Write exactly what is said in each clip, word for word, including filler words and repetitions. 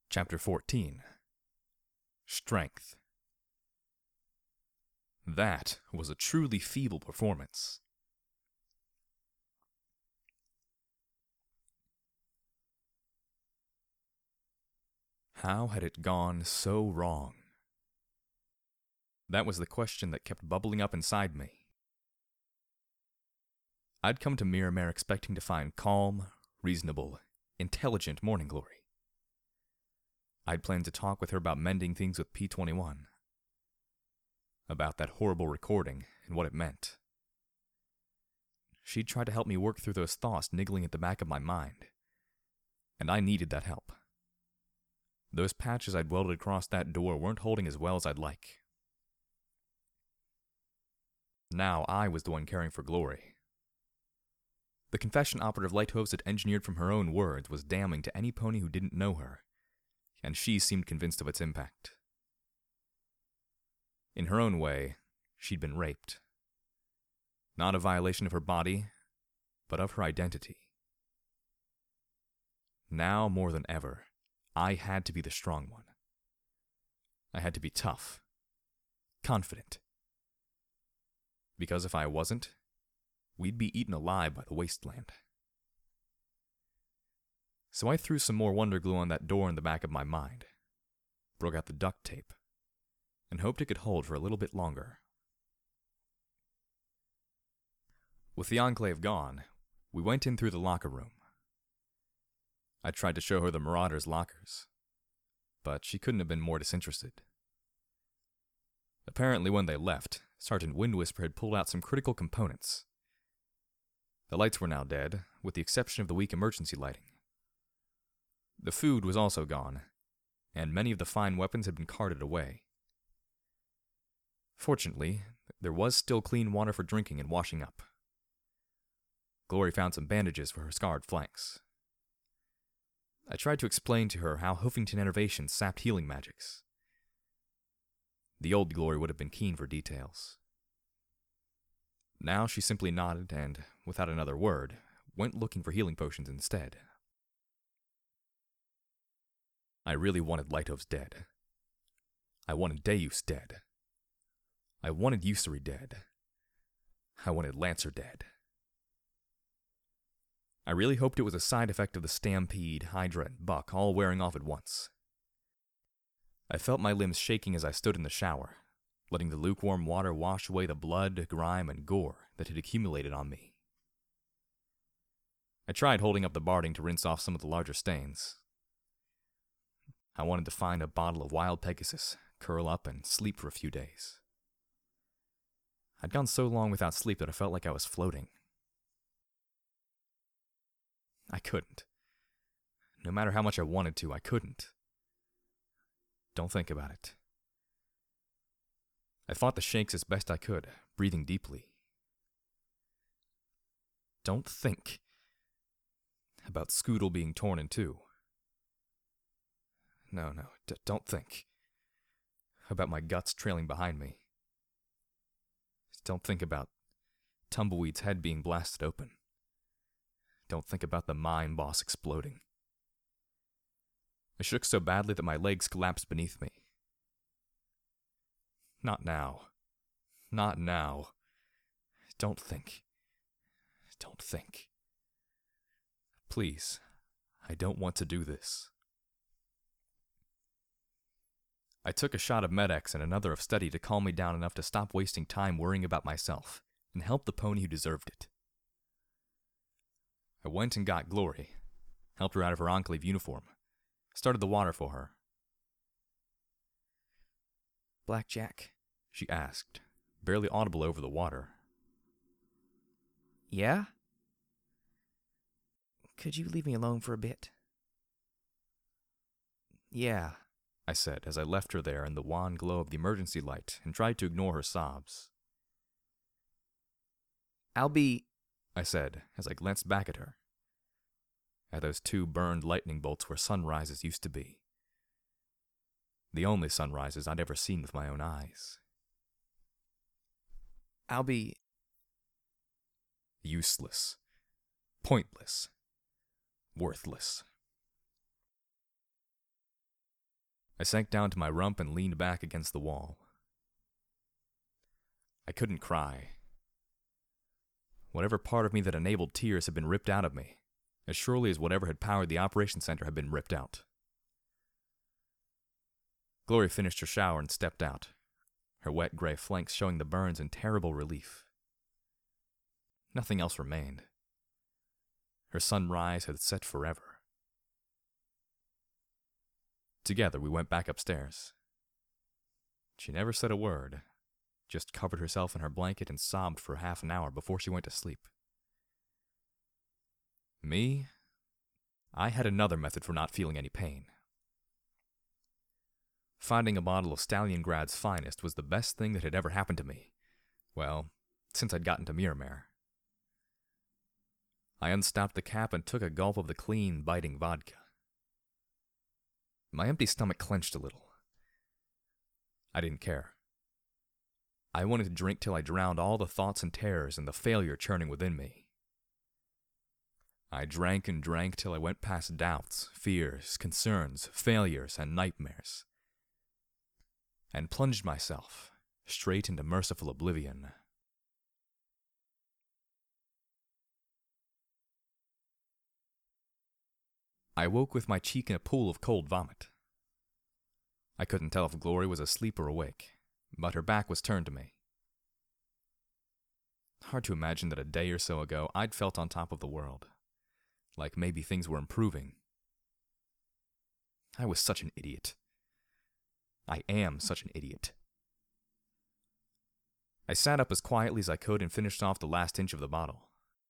Chapter fourteen. Strength. That was a truly feeble performance. How had it gone so wrong? That was the question that kept bubbling up inside me. I'd come to Miramare expecting to find calm, reasonable, intelligent Morning Glory. I'd planned to talk with her about mending things with P twenty-one. About that horrible recording and what it meant. She'd tried to help me work through those thoughts niggling at the back of my mind. And I needed that help. Those patches I'd welded across that door weren't holding as well as I'd like. Now I was the one caring for Glory. The confession Operative Lighthooves had engineered from her own words was damning to any pony who didn't know her, and she seemed convinced of its impact. In her own way, she'd been raped. Not a violation of her body, but of her identity. Now more than ever, I had to be the strong one. I had to be tough, confident. Because if I wasn't, we'd be eaten alive by the wasteland. So I threw some more Wonder Glue on that door in the back of my mind, broke out the duct tape, and hoped it could hold for a little bit longer. With the Enclave gone, we went in through the locker room. I tried to show her the Marauders' lockers, but she couldn't have been more disinterested. Apparently when they left, Sergeant Windwhisper had pulled out some critical components. The lights were now dead, with the exception of the weak emergency lighting. The food was also gone, and many of the fine weapons had been carted away. Fortunately, there was still clean water for drinking and washing up. Glory found some bandages for her scarred flanks. I tried to explain to her how Hoofington Innovations sapped healing magics. The old Glory would have been keen for details. Now she simply nodded and, without another word, went looking for healing potions instead. I really wanted Lighthooves dead. I wanted Deus dead. I wanted Usury dead. I wanted Lancer dead. I really hoped it was a side effect of the Stampede, Hydra, and Buck all wearing off at once. I felt my limbs shaking as I stood in the shower, letting the lukewarm water wash away the blood, grime, and gore that had accumulated on me. I tried holding up the barding to rinse off some of the larger stains. I wanted to find a bottle of Wild Pegasus, curl up, and sleep for a few days. I'd gone so long without sleep that I felt like I was floating. I couldn't. No matter how much I wanted to, I couldn't. Don't think about it. I fought the shakes as best I could, breathing deeply. Don't think about Scoodle being torn in two. No, no, d- don't think about my guts trailing behind me. Don't think about Tumbleweed's head being blasted open. Don't think about the mine boss exploding. I shook so badly that my legs collapsed beneath me. Not now. Not now. Don't think. Don't think. Please, I don't want to do this. I took a shot of Med-X and another of Steady to calm me down enough to stop wasting time worrying about myself and help the pony who deserved it. I went and got Glory, helped her out of her Enclave uniform, started the water for her. "Blackjack?" she asked, barely audible over the water. "Yeah? Could you leave me alone for a bit?" "Yeah," I said as I left her there in the wan glow of the emergency light and tried to ignore her sobs. "I'll be," I said as I glanced back at her. At those two burned lightning bolts where sunrises used to be. The only sunrises I'd ever seen with my own eyes. "I'll be..." Useless. Pointless. Worthless. I sank down to my rump and leaned back against the wall. I couldn't cry. Whatever part of me that enabled tears had been ripped out of me, as surely as whatever had powered the operation center had been ripped out. Glory finished her shower and stepped out, her wet gray flanks showing the burns in terrible relief. Nothing else remained. Her sunrise had set forever. Together we went back upstairs. She never said a word, just covered herself in her blanket and sobbed for half an hour before she went to sleep. Me? I had another method for not feeling any pain. Finding a bottle of Stalingrad's finest was the best thing that had ever happened to me. Well, since I'd gotten to Miramare. I unstopped the cap and took a gulp of the clean, biting vodka. My empty stomach clenched a little. I didn't care. I wanted to drink till I drowned all the thoughts and terrors and the failure churning within me. I drank and drank till I went past doubts, fears, concerns, failures, and nightmares, and plunged myself straight into merciful oblivion. I woke with my cheek in a pool of cold vomit. I couldn't tell if Glory was asleep or awake, but her back was turned to me. Hard to imagine that a day or so ago I'd felt on top of the world, like maybe things were improving. I was such an idiot. I am such an idiot. I sat up as quietly as I could and finished off the last inch of the bottle.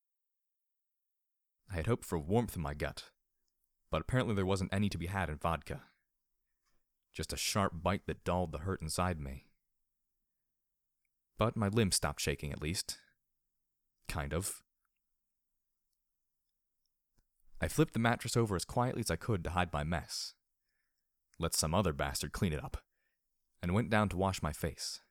I had hoped for warmth in my gut, but apparently there wasn't any to be had in vodka. Just a sharp bite that dulled the hurt inside me. But my limbs stopped shaking at least. Kind of. I flipped the mattress over as quietly as I could to hide my mess. Let some other bastard clean it up, and went down to wash my face.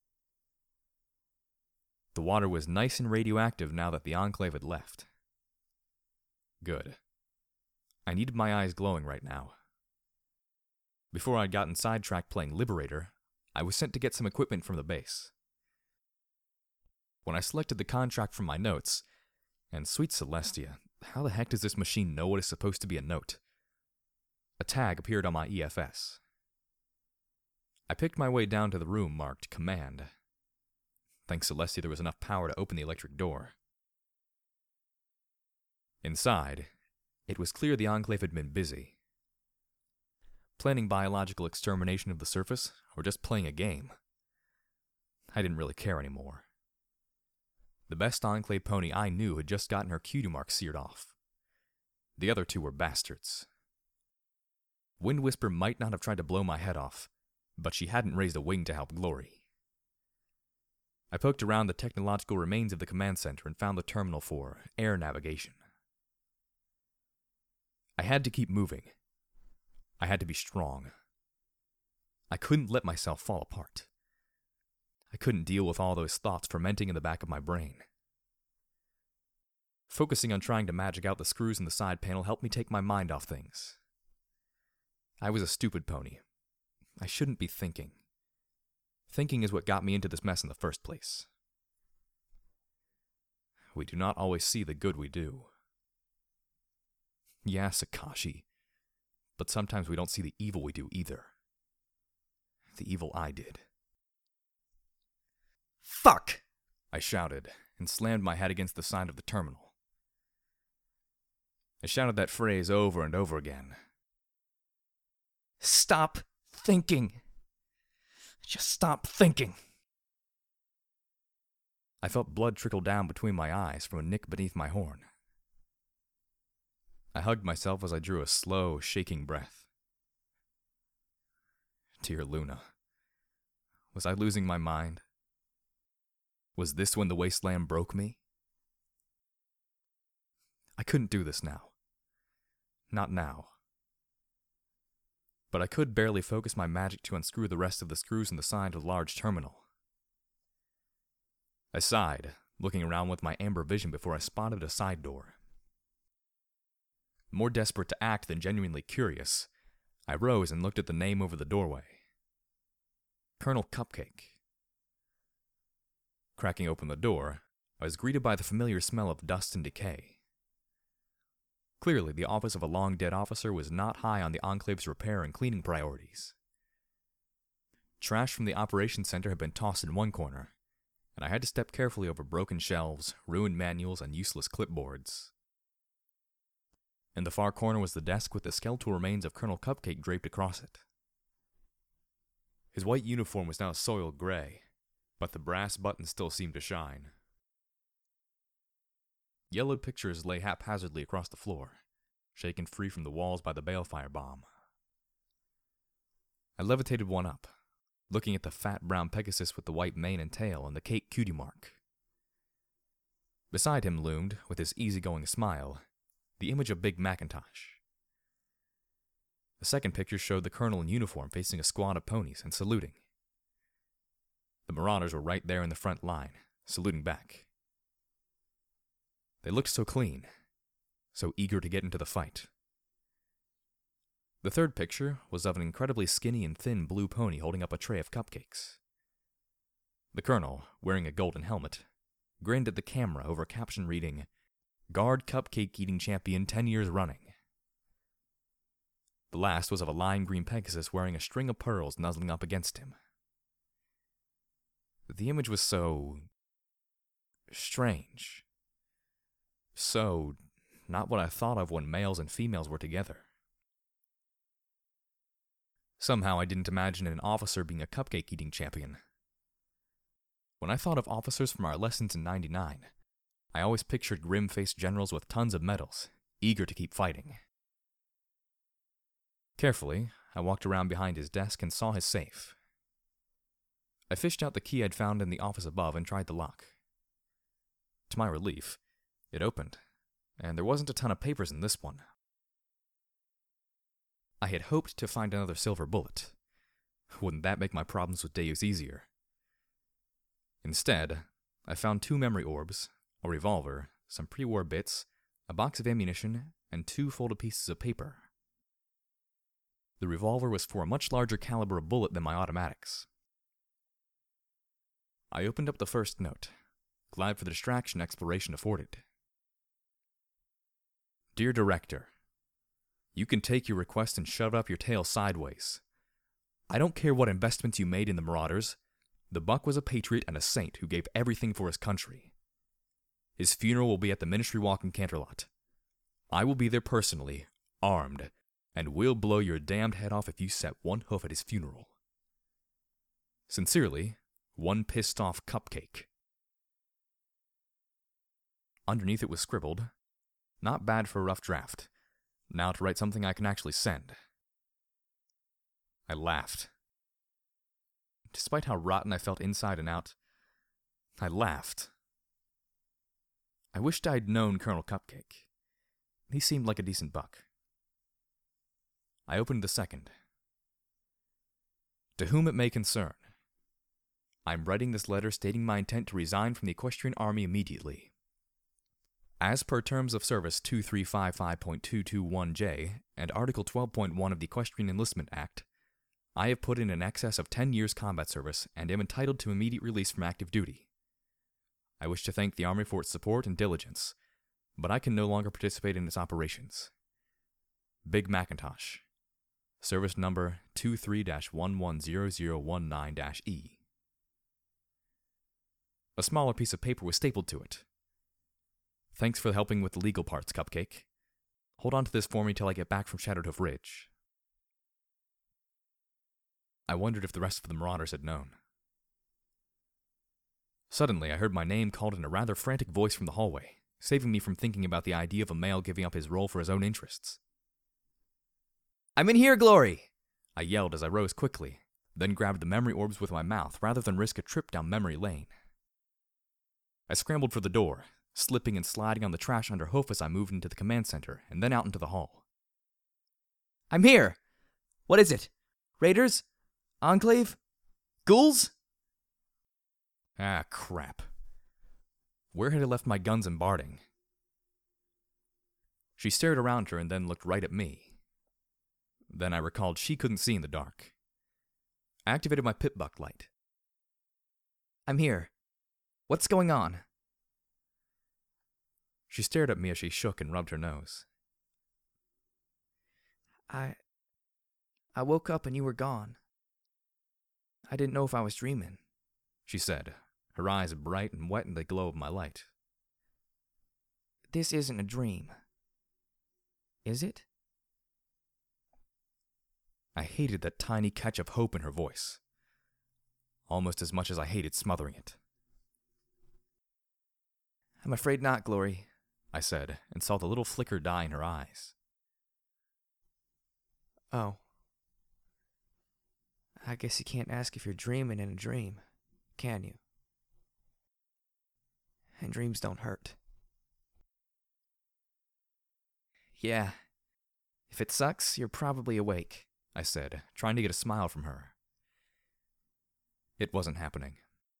The water was nice and radioactive now that the Enclave had left. Good. I needed my eyes glowing right now. Before I'd gotten sidetracked playing Liberator, I was sent to get some equipment from the base. When I selected the contract from my notes, and sweet Celestia, how the heck does this machine know what is supposed to be a note? A tag appeared on my E F S. I picked my way down to the room marked Command. Thanks Celestia there was enough power to open the electric door. Inside, it was clear the Enclave had been busy. Planning biological extermination of the surface, or just playing a game. I didn't really care anymore. The best Enclave pony I knew had just gotten her cutie mark seared off. The other two were bastards. Wind Whisper might not have tried to blow my head off, but she hadn't raised a wing to help Glory. I poked around the technological remains of the command center and found the terminal for air navigation. I had to keep moving. I had to be strong. I couldn't let myself fall apart. I couldn't deal with all those thoughts fermenting in the back of my brain. Focusing on trying to magic out the screws in the side panel helped me take my mind off things. I was a stupid pony. I shouldn't be thinking. Thinking is what got me into this mess in the first place. We do not always see the good we do. Yeah, Sakashi. But sometimes we don't see the evil we do either. The evil I did. Fuck! I shouted, and slammed my head against the side of the terminal. I shouted that phrase over and over again. Stop thinking. Just stop thinking. I felt blood trickle down between my eyes from a nick beneath my horn. I hugged myself as I drew a slow, shaking breath. Dear Luna, was I losing my mind? Was this when the wasteland broke me? I couldn't do this now. Not now. But I could barely focus my magic to unscrew the rest of the screws in the side of the large terminal. I sighed, looking around with my amber vision before I spotted a side door. More desperate to act than genuinely curious, I rose and looked at the name over the doorway. Colonel Cupcake. Cracking open the door, I was greeted by the familiar smell of dust and decay. Clearly, the office of a long-dead officer was not high on the Enclave's repair and cleaning priorities. Trash from the operations center had been tossed in one corner, and I had to step carefully over broken shelves, ruined manuals, and useless clipboards. In the far corner was the desk with the skeletal remains of Colonel Cupcake draped across it. His white uniform was now soiled gray, but the brass buttons still seemed to shine. Yellowed pictures lay haphazardly across the floor, shaken free from the walls by the balefire bomb. I levitated one up, looking at the fat brown Pegasus with the white mane and tail and the Kate cutie mark. Beside him loomed, with his easygoing smile, the image of Big Macintosh. The second picture showed the colonel in uniform facing a squad of ponies and saluting. The Marauders were right there in the front line, saluting back. They looked so clean, so eager to get into the fight. The third picture was of an incredibly skinny and thin blue pony holding up a tray of cupcakes. The colonel, wearing a golden helmet, grinned at the camera over a caption reading, "Guard Cupcake Eating Champion ten years running." The last was of a lime green Pegasus wearing a string of pearls nuzzling up against him. The image was so strange. So not what I thought of when males and females were together. Somehow I didn't imagine an officer being a cupcake-eating champion. When I thought of officers from our lessons in ninety-nine, I always pictured grim-faced generals with tons of medals, eager to keep fighting. Carefully, I walked around behind his desk and saw his safe. I fished out the key I'd found in the office above and tried the lock. To my relief, it opened, and there wasn't a ton of papers in this one. I had hoped to find another silver bullet. Wouldn't that make my problems with Deus easier? Instead, I found two memory orbs, a revolver, some pre-war bits, a box of ammunition, and two folded pieces of paper. The revolver was for a much larger caliber of bullet than my automatics. I opened up the first note, glad for the distraction exploration afforded. Dear Director, you can take your request and shove up your tail sideways. I don't care what investments you made in the Marauders. The Buck was a patriot and a saint who gave everything for his country. His funeral will be at the Ministry Walk in Canterlot. I will be there personally, armed, and will blow your damned head off if you set one hoof at his funeral. Sincerely, one pissed-off Cupcake. Underneath it was scribbled, "Not bad for a rough draft. Now to write something I can actually send." I laughed. Despite how rotten I felt inside and out, I laughed. I wished I'd known Colonel Cupcake. He seemed like a decent buck. I opened the second. To whom it may concern, I'm writing this letter stating my intent to resign from the Equestrian Army immediately. As per Terms of Service two three five five point two two one J and Article twelve point one of the Equestrian Enlistment Act, I have put in an excess of ten years combat service and am entitled to immediate release from active duty. I wish to thank the Army for its support and diligence, but I can no longer participate in its operations. Big Macintosh. Service number two three dash one one zero zero one nine dash E. A smaller piece of paper was stapled to it. Thanks for helping with the legal parts, Cupcake. Hold on to this for me till I get back from Shadowhoof Ridge. I wondered if the rest of the Marauders had known. Suddenly, I heard my name called in a rather frantic voice from the hallway, saving me from thinking about the idea of a male giving up his role for his own interests. "I'm in here, Glory!" I yelled as I rose quickly, then grabbed the memory orbs with my mouth rather than risk a trip down memory lane. I scrambled for the door, slipping and sliding on the trash under hoof as I moved into the command center and then out into the hall. "I'm here! What is it? Raiders? Enclave? Ghouls?" Ah, crap. Where had I left my guns and Barding? She stared around her and then looked right at me. Then I recalled she couldn't see in the dark. I activated my pip-buck light. I'm here. What's going on? She stared at me as she shook and rubbed her nose. I... I woke up and you were gone. I didn't know if I was dreaming, she said, her eyes bright and wet in the glow of my light. This isn't a dream. Is it? I hated that tiny catch of hope in her voice, almost as much as I hated smothering it. I'm afraid not, Glory, I said, and saw the little flicker die in her eyes. Oh. I guess you can't ask if you're dreaming in a dream, can you? And dreams don't hurt. Yeah. If it sucks, you're probably awake, I said, trying to get a smile from her. It wasn't happening.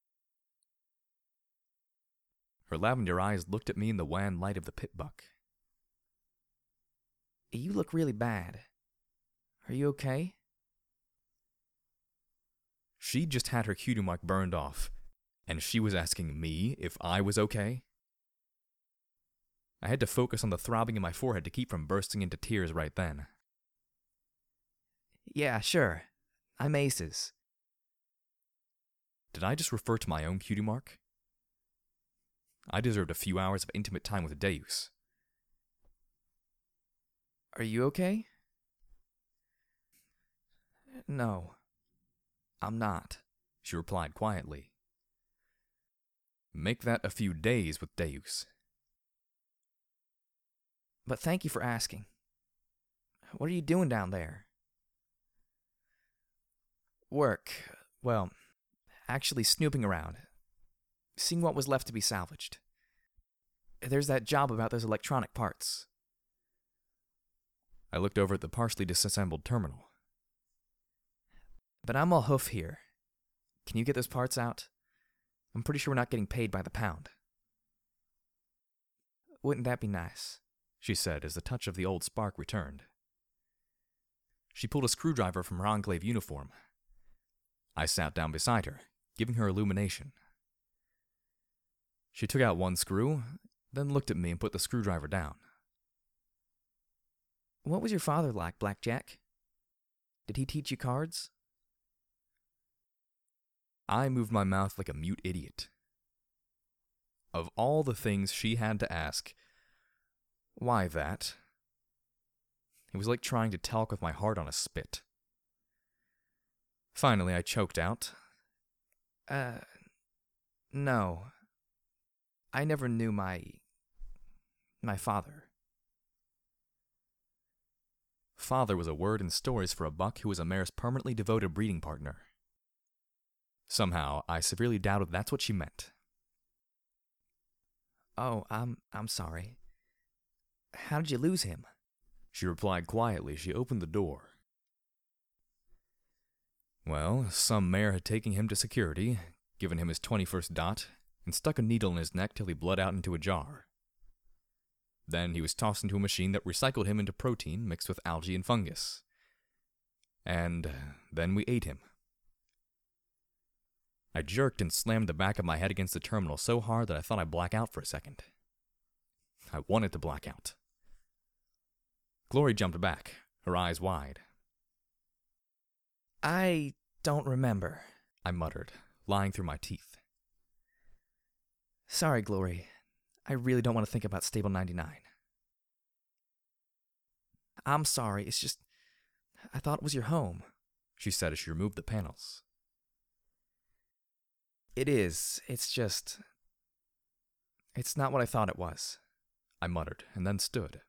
Her lavender eyes looked at me in the wan light of the pip-buck. You look really bad. Are you okay? She just had her cutie mark burned off, and she was asking me if I was okay? I had to focus on the throbbing in my forehead to keep from bursting into tears right then. Yeah, sure. I'm Aces. Did I just refer to my own cutie mark? I deserved a few hours of intimate time with Deus. Are you okay? No, I'm not, she replied quietly. Make that a few days with Deus. But thank you for asking. What are you doing down there? Work. Well, actually snooping around. Seeing what was left to be salvaged. There's that job about those electronic parts. I looked over at the partially disassembled terminal. But I'm all hoof here. Can you get those parts out? I'm pretty sure we're not getting paid by the pound. Wouldn't that be nice? She said as the touch of the old spark returned. She pulled a screwdriver from her Enclave uniform. I sat down beside her, giving her illumination. She took out one screw, then looked at me and put the screwdriver down. What was your father like, Blackjack? Did he teach you cards? I moved my mouth like a mute idiot. Of all the things she had to ask, why that? It was like trying to talk with my heart on a spit. Finally, I choked out. Uh, no. I never knew my... my father. Father was a word in stories for a buck who was a mare's permanently devoted breeding partner. Somehow, I severely doubted that's what she meant. Oh, I'm... I'm sorry. How did you lose him? She replied quietly as she opened the door. Well, some mare had taken him to security, given him his twenty-first dot, and stuck a needle in his neck till he bled out into a jar. Then he was tossed into a machine that recycled him into protein mixed with algae and fungus. And then we ate him. I jerked and slammed the back of my head against the terminal so hard that I thought I'd black out for a second. I wanted to black out. Glory jumped back, her eyes wide. I don't remember, I muttered, lying through my teeth. Sorry, Glory. I really don't want to think about Stable ninety-nine. I'm sorry, it's just... I thought it was your home, she said as she removed the panels. It is. It's just... It's not what I thought it was, I muttered, and then stood.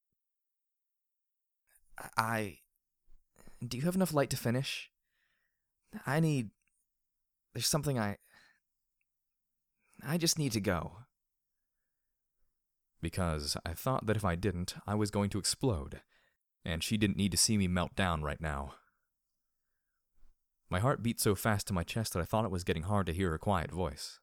I... Do you have enough light to finish? I need... There's something I... I just need to go. Because I thought that if I didn't, I was going to explode, and she didn't need to see me melt down right now. My heart beat so fast in my chest that I thought it was getting hard to hear her quiet voice.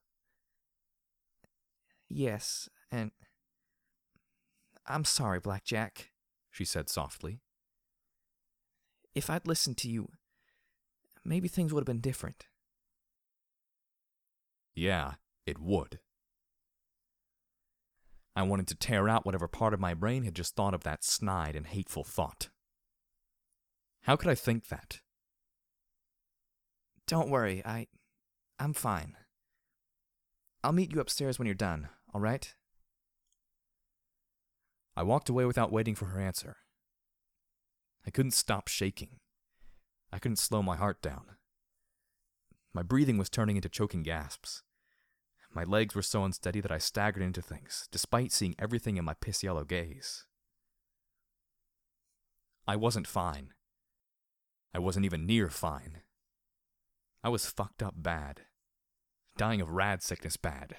Yes, and... I'm sorry, Blackjack, she said softly. if I'd listened to you, maybe things would have been different. Yeah, it would. I wanted to tear out whatever part of my brain had just thought of that snide and hateful thought. How could I think that? Don't worry, I... I'm fine. I'll meet you upstairs when you're done, all right? I walked away without waiting for her answer. I couldn't stop shaking. I couldn't slow my heart down. My breathing was turning into choking gasps. My legs were so unsteady that I staggered into things, despite seeing everything in my piss-yellow gaze. I wasn't fine. I wasn't even near fine. I was fucked up bad. Dying of rad sickness bad.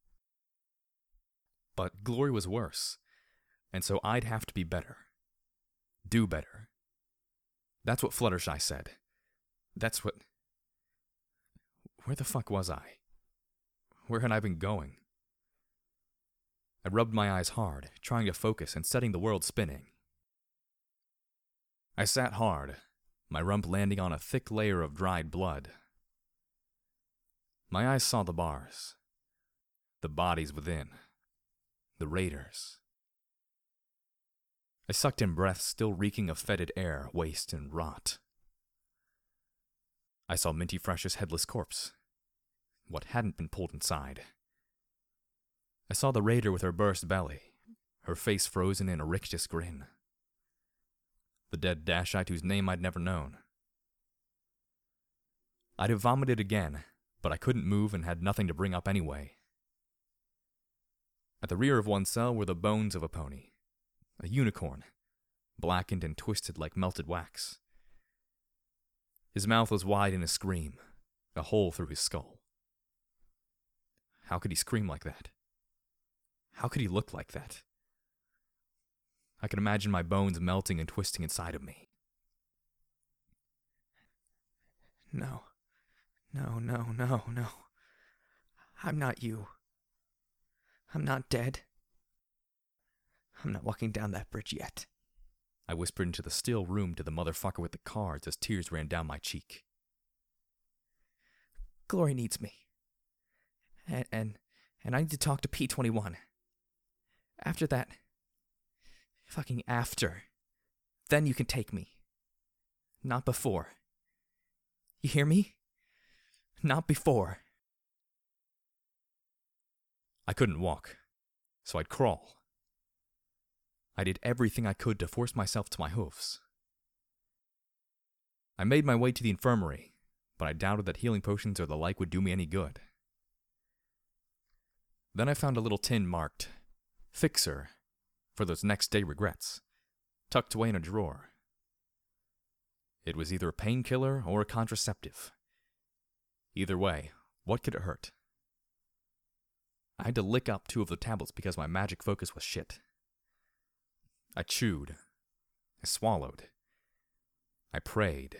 But Glory was worse, and so I'd have to be better. Do better. That's what Fluttershy said. That's what... Where the fuck was I? Where had I been going? I rubbed my eyes hard, trying to focus and setting the world spinning. I sat hard, my rump landing on a thick layer of dried blood. My eyes saw the bars. The bodies within. The raiders. I sucked in breaths still reeking of fetid air, waste, and rot. I saw Minty Fresh's headless corpse. What hadn't been pulled inside. I saw the raider with her burst belly, her face frozen in a rictus grin. The dead Dashite whose name I'd never known. I'd have vomited again, but I couldn't move and had nothing to bring up anyway. At the rear of one cell were the bones of a pony, a unicorn, blackened and twisted like melted wax. His mouth was wide in a scream, a hole through his skull. How could he scream like that? How could he look like that? I could imagine my bones melting and twisting inside of me. No. No, no, no, no. I'm not you. I'm not dead. I'm not walking down that bridge yet. I whispered into the still room to the motherfucker with the cards as tears ran down my cheek. Glory needs me. And, and, and I need to talk to P twenty-one. After that... Fucking after. Then you can take me. Not before. You hear me? Not before. I couldn't walk, so I'd crawl. I did everything I could to force myself to my hoofs. I made my way to the infirmary, but I doubted that healing potions or the like would do me any good. Then I found a little tin marked, Fixer, for those next day regrets, tucked away in a drawer. It was either a painkiller or a contraceptive. Either way, what could it hurt? I had to lick up two of the tablets because my magic focus was shit. I chewed. I swallowed. I prayed.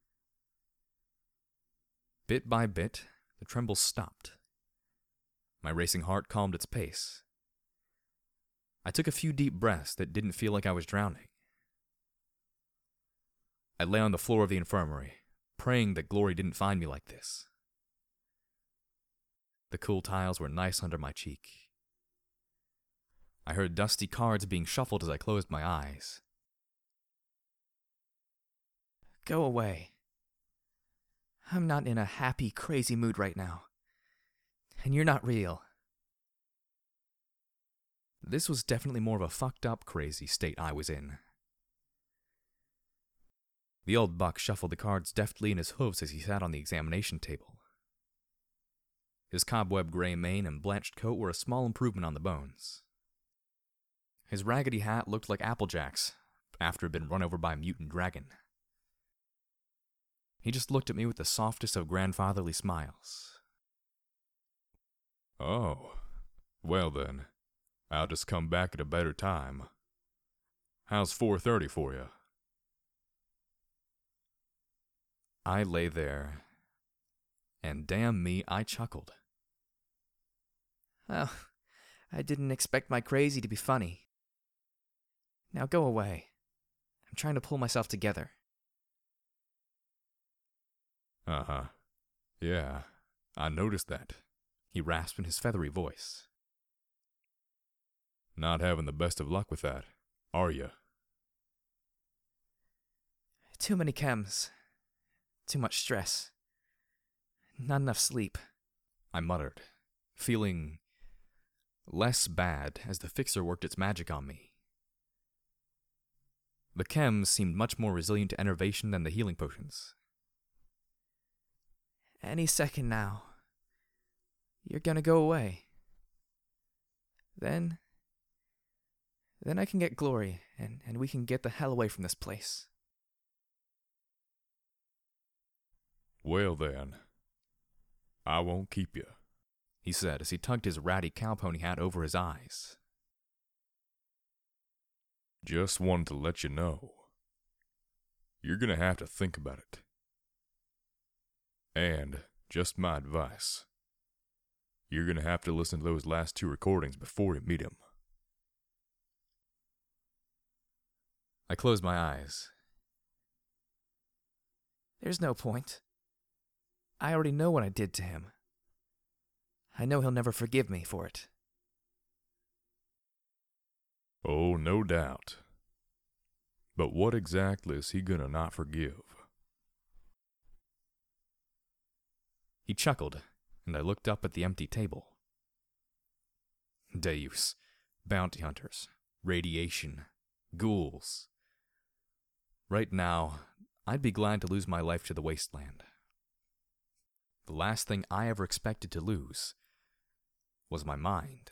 Bit by bit, the trembles stopped. My racing heart calmed its pace. I took a few deep breaths that didn't feel like I was drowning. I lay on the floor of the infirmary, praying that Glory didn't find me like this. The cool tiles were nice under my cheek. I heard dusty cards being shuffled as I closed my eyes. Go away. I'm not in a happy, crazy mood right now. And you're not real. This was definitely more of a fucked up, crazy state I was in. The old buck shuffled the cards deftly in his hooves as he sat on the examination table. His cobweb gray mane and blanched coat were a small improvement on the bones. His raggedy hat looked like Applejack's after it had been run over by a mutant dragon. He just looked at me with the softest of grandfatherly smiles. Oh, well then, I'll just come back at a better time. How's four thirty for you? I lay there, and damn me, I chuckled. Well, I didn't expect my crazy to be funny. Now go away. I'm trying to pull myself together. Uh-huh. Yeah, I noticed that. He rasped in his feathery voice. Not having the best of luck with that, are you? Too many chems. Too much stress. Not enough sleep. I muttered, feeling less bad as the fixer worked its magic on me. The chems seemed much more resilient to enervation than the healing potions. Any second now, you're gonna go away. Then, then I can get Glory, and, and we can get the hell away from this place. Well then, I won't keep you, he said as he tugged his ratty cowpony hat over his eyes. Just wanted to let you know. You're gonna have to think about it. And, just my advice, you're gonna have to listen to those last two recordings before you meet him. I closed my eyes. There's no point. I already know what I did to him. I know he'll never forgive me for it. Oh, no doubt. But what exactly is he gonna not forgive? He chuckled, and I looked up at the empty table. Deus, bounty hunters, radiation, ghouls. Right now, I'd be glad to lose my life to the wasteland. The last thing I ever expected to lose was my mind.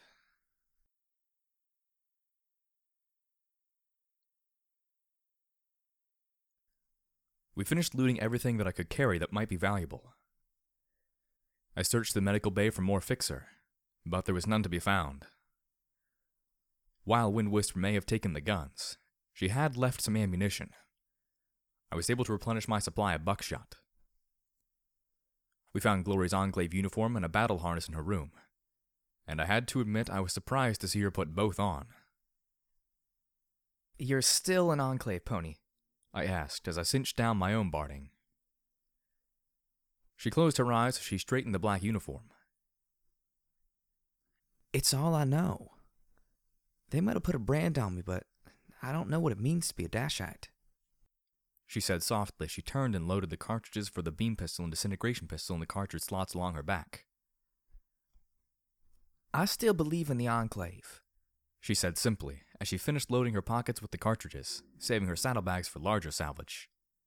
We finished looting everything that I could carry that might be valuable. I searched the medical bay for more fixer, but there was none to be found. While Wind Whisper may have taken the guns, she had left some ammunition. I was able to replenish my supply of buckshot. We found Glory's Enclave uniform and a battle harness in her room, and I had to admit I was surprised to see her put both on. You're still an Enclave pony? I asked as I cinched down my own barding. She closed her eyes as she straightened the black uniform. It's all I know. They might have put a brand on me, but I don't know what it means to be a Dashite, she said softly as she turned and loaded the cartridges for the beam pistol and disintegration pistol in the cartridge slots along her back. I still believe in the Enclave, she said simply as she finished loading her pockets with the cartridges, saving her saddlebags for larger salvage.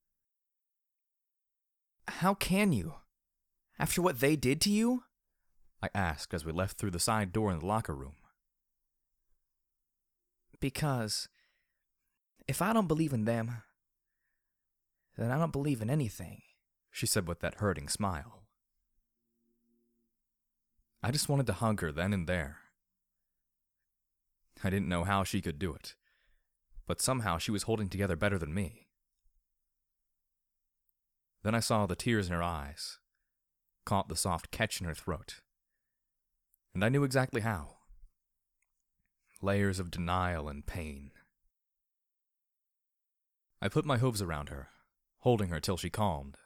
How can you? After what they did to you? I asked as we left through the side door in the locker room. Because if I don't believe in them, then I don't believe in anything, she said with that hurting smile. I just wanted to hug her then and there. I didn't know how she could do it, but somehow she was holding together better than me. Then I saw the tears in her eyes, caught the soft catch in her throat, and I knew exactly how. Layers of denial and pain. I put my hooves around her, holding her till she calmed.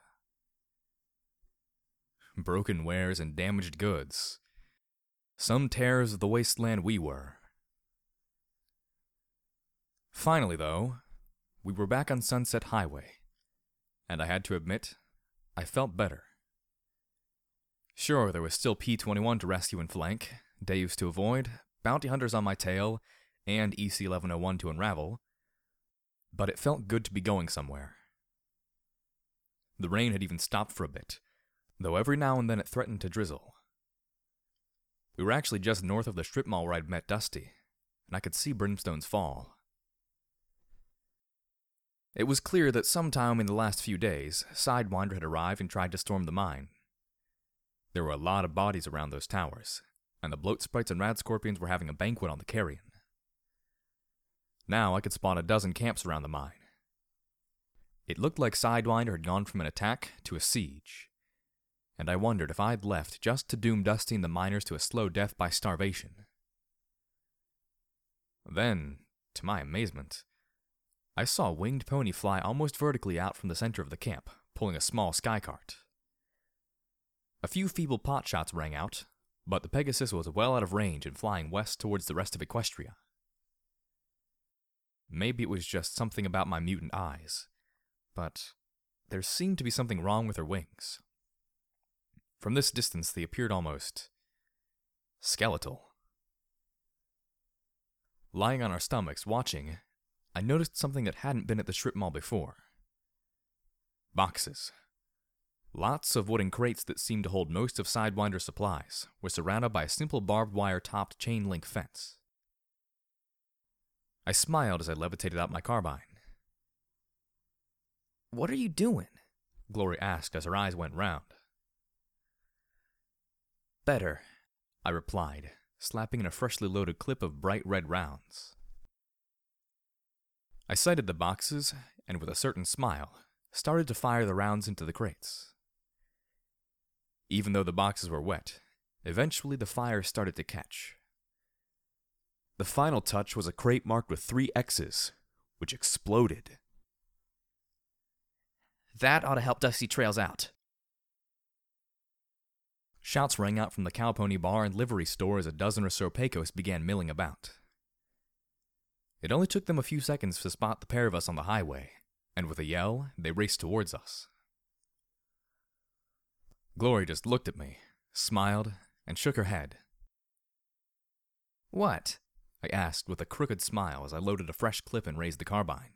Broken wares and damaged goods. Some terrors of the wasteland we were. Finally, though, we were back on Sunset Highway, and I had to admit, I felt better. Sure, there was still P twenty-one to rescue and flank, Deus to avoid, bounty hunters on my tail, and E C eleven oh one to unravel, but it felt good to be going somewhere. The rain had even stopped for a bit, though every now and then it threatened to drizzle. We were actually just north of the strip mall where I'd met Dusty, and I could see Brimstone's Fall. It was clear that sometime in the last few days, Sidewinder had arrived and tried to storm the mine. There were a lot of bodies around those towers, and the bloat sprites and rad scorpions were having a banquet on the carrion. Now I could spot a dozen camps around the mine. It looked like Sidewinder had gone from an attack to a siege, and I wondered if I'd left just to doom Dusty and the miners to a slow death by starvation. Then, to my amazement, I saw a winged pony fly almost vertically out from the center of the camp, pulling a small sky cart. A few feeble pot shots rang out, but the Pegasus was well out of range and flying west towards the rest of Equestria. Maybe it was just something about my mutant eyes, but there seemed to be something wrong with her wings. From this distance, they appeared almost skeletal. Lying on our stomachs, watching, I noticed something that hadn't been at the strip mall before. Boxes. Lots of wooden crates that seemed to hold most of Sidewinder supplies were surrounded by a simple barbed wire-topped chain-link fence. I smiled as I levitated out my carbine. What are you doing? Glory asked as her eyes went round. Better, I replied, slapping in a freshly loaded clip of bright red rounds. I sighted the boxes and, with a certain smile, started to fire the rounds into the crates. Even though the boxes were wet, eventually the fire started to catch. The final touch was a crate marked with three X's, which exploded. That ought to help Dusty Trails out. Shouts rang out from the Cowpony bar and livery store as a dozen or so Pecos began milling about. It only took them a few seconds to spot the pair of us on the highway, and with a yell, they raced towards us. Glory just looked at me, smiled, and shook her head. What? I asked with a crooked smile as I loaded a fresh clip and raised the carbine.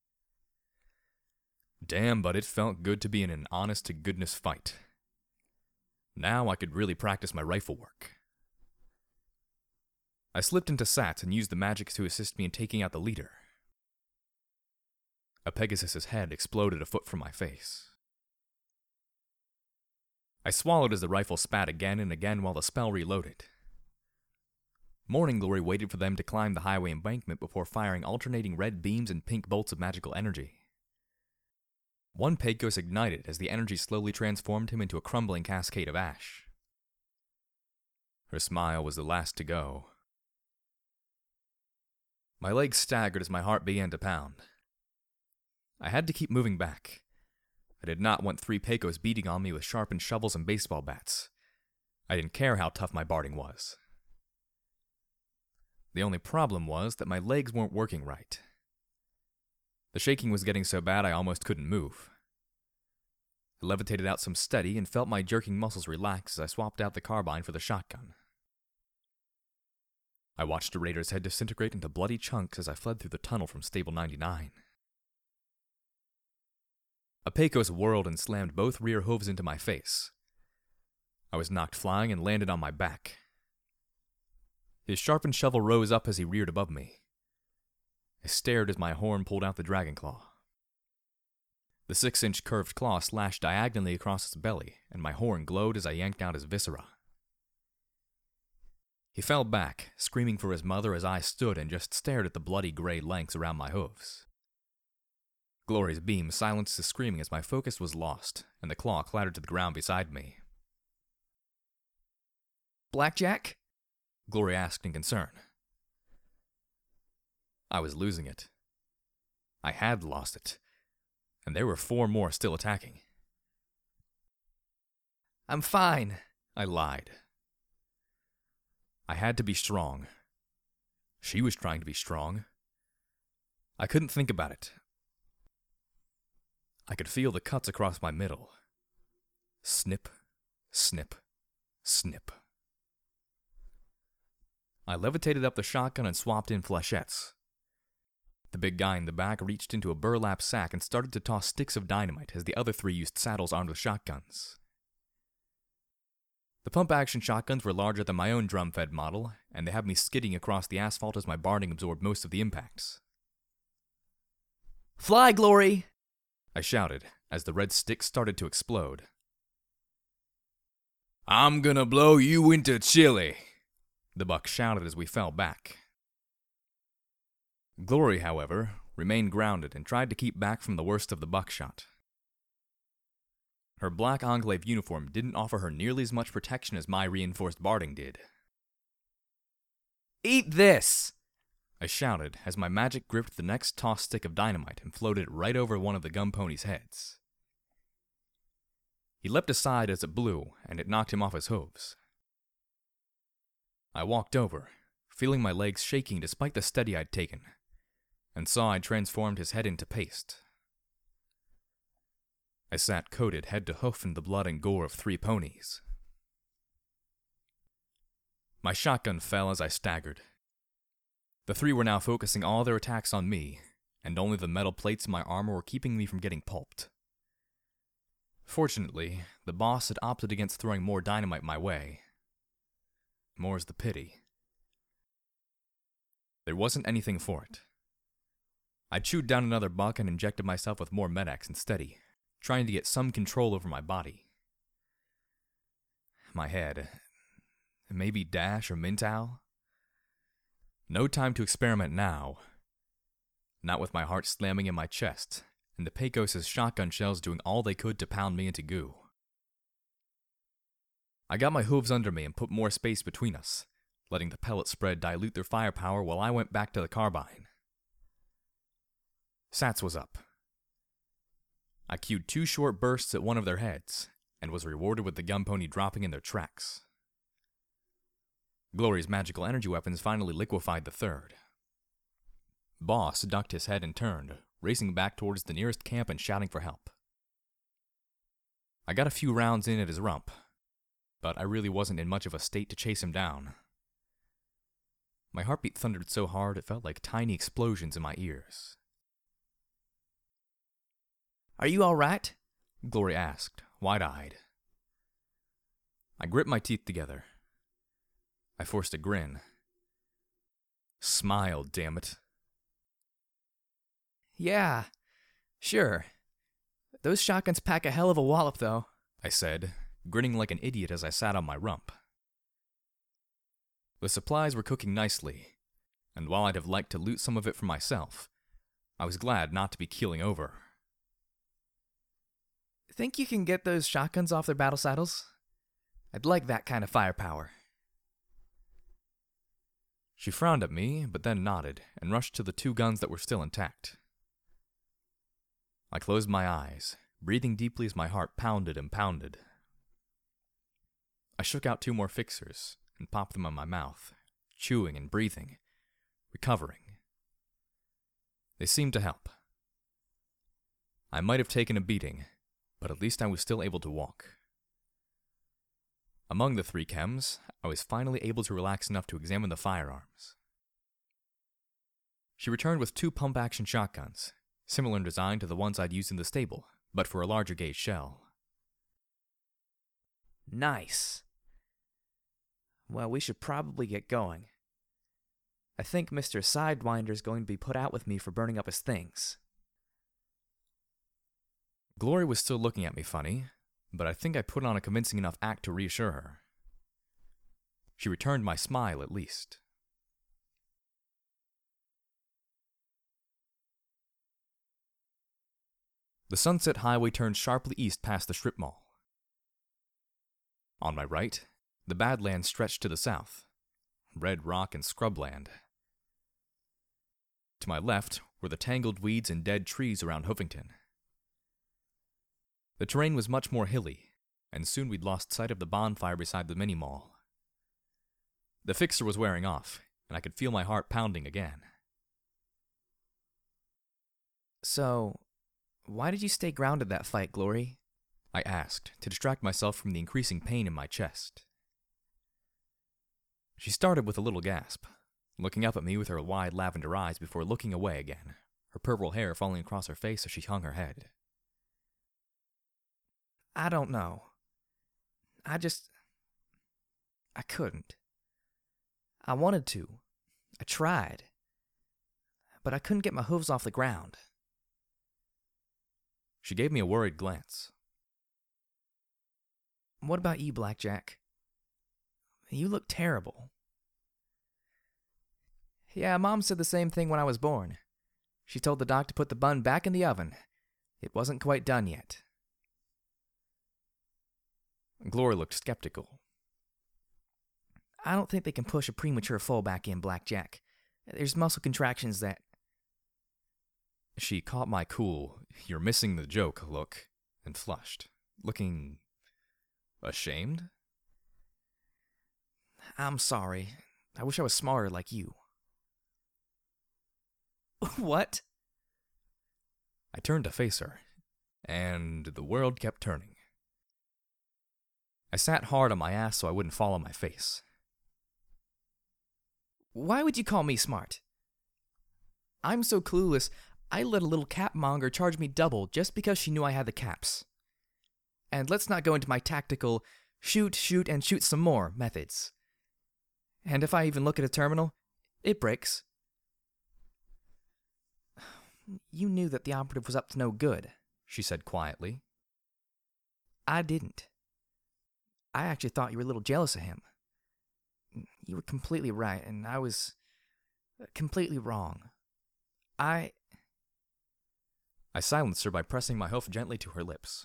Damn, but it felt good to be in an honest-to-goodness fight. Now I could really practice my rifle work. I slipped into Sats and used the magic to assist me in taking out the leader. A Pegasus's head exploded a foot from my face. I swallowed as the rifle spat again and again while the spell reloaded. Morning Glory waited for them to climb the highway embankment before firing alternating red beams and pink bolts of magical energy. One Pecos ignited as the energy slowly transformed him into a crumbling cascade of ash. Her smile was the last to go. My legs staggered as my heart began to pound. I had to keep moving back. I did not want three Pecos beating on me with sharpened shovels and baseball bats. I didn't care how tough my barding was. The only problem was that my legs weren't working right. The shaking was getting so bad I almost couldn't move. I levitated out some steady and felt my jerking muscles relax as I swapped out the carbine for the shotgun. I watched the Raider's head disintegrate into bloody chunks as I fled through the tunnel from Stable ninety-nine. A Pecos whirled and slammed both rear hooves into my face. I was knocked flying and landed on my back. His sharpened shovel rose up as he reared above me. I stared as my horn pulled out the dragon claw. The six-inch curved claw slashed diagonally across his belly, and my horn glowed as I yanked out his viscera. He fell back, screaming for his mother as I stood and just stared at the bloody gray lengths around my hooves. Glory's beam silenced his screaming as my focus was lost, and the claw clattered to the ground beside me. Blackjack? Glory asked in concern. I was losing it. I had lost it, and there were four more still attacking. I'm fine, I lied. I had to be strong. She was trying to be strong. I couldn't think about it. I could feel the cuts across my middle. Snip, snip, snip. I levitated up the shotgun and swapped in flechettes. The big guy in the back reached into a burlap sack and started to toss sticks of dynamite as the other three used saddles armed with shotguns. The pump-action shotguns were larger than my own drum-fed model, and they had me skidding across the asphalt as my barding absorbed most of the impacts. Fly, Glory! I shouted as the red sticks started to explode. I'm gonna blow you into chili, the buck shouted as we fell back. Glory, however, remained grounded and tried to keep back from the worst of the buckshot. Her black enclave uniform didn't offer her nearly as much protection as my reinforced barding did. Eat this! I shouted as my magic gripped the next tossed stick of dynamite and floated it right over one of the gum pony's heads. He leapt aside as it blew, and it knocked him off his hooves. I walked over, feeling my legs shaking despite the steady I'd taken, and saw I'd transformed his head into paste. I sat coated head to hoof in the blood and gore of three ponies. My shotgun fell as I staggered. The three were now focusing all their attacks on me, and only the metal plates in my armor were keeping me from getting pulped. Fortunately, the boss had opted against throwing more dynamite my way. More's the pity. There wasn't anything for it. I chewed down another buck and injected myself with more Med-X instead, trying to get some control over my body. My head. Maybe Dash or Mintow? No time to experiment now. Not with my heart slamming in my chest, and the Pecos' shotgun shells doing all they could to pound me into goo. I got my hooves under me and put more space between us, letting the pellet spread dilute their firepower while I went back to the carbine. Sats was up. I cued two short bursts at one of their heads, and was rewarded with the gun pony dropping in their tracks. Glory's magical energy weapons finally liquefied the third. Boss ducked his head and turned, racing back towards the nearest camp and shouting for help. I got a few rounds in at his rump, but I really wasn't in much of a state to chase him down. My heartbeat thundered so hard it felt like tiny explosions in my ears. Are you all right? Glory asked, wide-eyed. I gripped my teeth together. I forced a grin. Smile, damn it. Yeah, sure. Those shotguns pack a hell of a wallop, though, I said, grinning like an idiot as I sat on my rump. The supplies were cooking nicely, and while I'd have liked to loot some of it for myself, I was glad not to be keeling over. Think you can get those shotguns off their battle saddles? I'd like that kind of firepower. She frowned at me, but then nodded and rushed to the two guns that were still intact. I closed my eyes, breathing deeply as my heart pounded and pounded. I shook out two more fixers and popped them in my mouth, chewing and breathing, recovering. They seemed to help. I might have taken a beating, but at least I was still able to walk. Among the three chems, I was finally able to relax enough to examine the firearms. She returned with two pump-action shotguns, similar in design to the ones I'd used in the stable, but for a larger gauge shell. Nice. Well, we should probably get going. I think Mister Sidewinder's going to be put out with me for burning up his things. Glory was still looking at me funny, but I think I put on a convincing enough act to reassure her. She returned my smile at least. The Sunset Highway turned sharply east past the strip mall. On my right, the Badlands stretched to the south, red rock and scrubland. To my left were the tangled weeds and dead trees around Hoofington. The terrain was much more hilly, and soon we'd lost sight of the bonfire beside the mini-mall. The fixer was wearing off, and I could feel my heart pounding again. So, why did you stay grounded that fight, Glory? I asked, to distract myself from the increasing pain in my chest. She started with a little gasp, looking up at me with her wide lavender eyes before looking away again, her purple hair falling across her face as she hung her head. I don't know. I just... I couldn't. I wanted to. I tried. But I couldn't get my hooves off the ground. She gave me a worried glance. What about you, Blackjack? You look terrible. Yeah, Mom said the same thing when I was born. She told the doc to put the bun back in the oven. It wasn't quite done yet. Glory looked skeptical. I don't think they can push a premature foal back in, Blackjack. There's muscle contractions that... She caught my cool, you're missing the joke look, and flushed, looking Ashamed? I'm sorry. I wish I was smarter like you. What? I turned to face her, and the world kept turning. I sat hard on my ass so I wouldn't fall on my face. Why would you call me smart? I'm so clueless, I let a little capmonger charge me double just because she knew I had the caps. And let's not go into my tactical shoot, shoot, and shoot some more methods. And if I even look at a terminal, it breaks. You knew that the operative was up to no good, she said quietly. I didn't. I actually thought you were a little jealous of him. You were completely right, and I was completely wrong. I... I silenced her by pressing my hoof gently to her lips.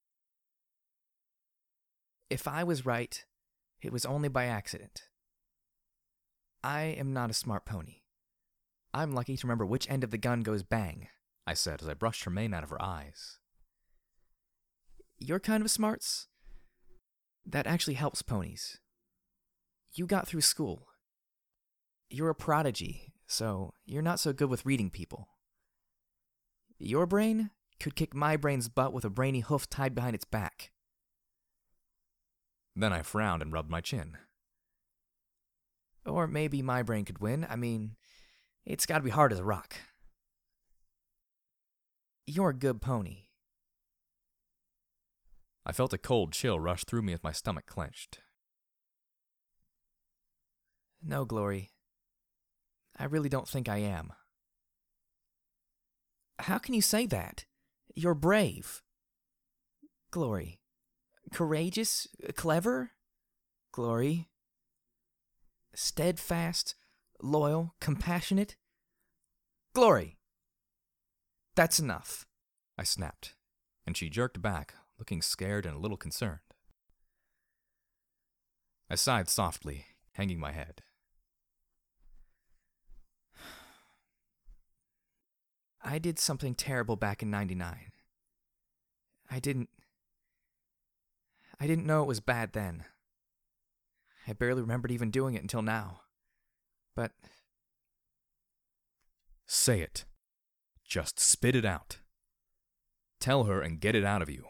If I was right, it was only by accident. I am not a smart pony. I'm lucky to remember which end of the gun goes bang, I said as I brushed her mane out of her eyes. Your kind of smarts? That actually helps ponies. You got through school. You're a prodigy, so you're not so good with reading people. Your brain could kick my brain's butt with a brainy hoof tied behind its back. Then I frowned and rubbed my chin. Or maybe my brain could win. I mean, it's gotta be hard as a rock. You're a good pony. I felt a cold chill rush through me as my stomach clenched. No, Glory. I really don't think I am. How can you say that? You're brave. Glory. Courageous? Clever? Glory. Steadfast? Loyal? Compassionate? Glory! That's enough, I snapped, and she jerked back, looking scared and a little concerned. I sighed softly, hanging my head. I did something terrible back in ninety-nine. I didn't... I didn't know it was bad then. I barely remembered even doing it until now. But... Say it. Just spit it out. Tell her and get it out of you.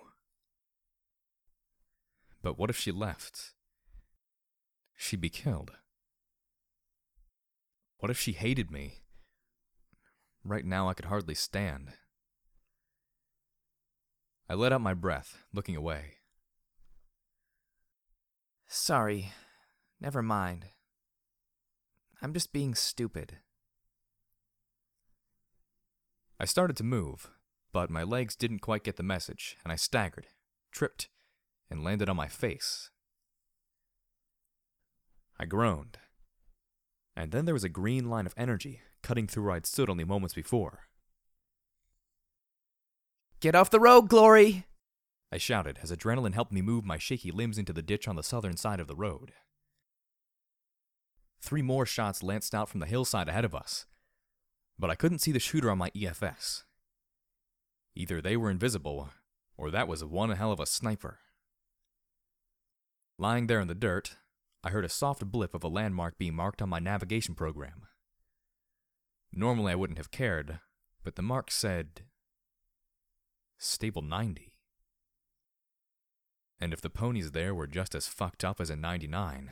But what if she left? She'd be killed. What if she hated me? Right now I could hardly stand. I let out my breath, looking away. Sorry. Never mind. I'm just being stupid. I started to move, but my legs didn't quite get the message, and I staggered, tripped, and landed on my face. I groaned. And then there was a green line of energy cutting through where I'd stood only moments before. Get off the road, Glory! I shouted as adrenaline helped me move my shaky limbs into the ditch on the southern side of the road. Three more shots lanced out from the hillside ahead of us, but I couldn't see the shooter on my E F S. Either they were invisible, or that was one hell of a sniper. Lying there in the dirt, I heard a soft blip of a landmark being marked on my navigation program. Normally I wouldn't have cared, but the mark said... Stable ninety. And if the ponies there were just as fucked up as in ninety-nine...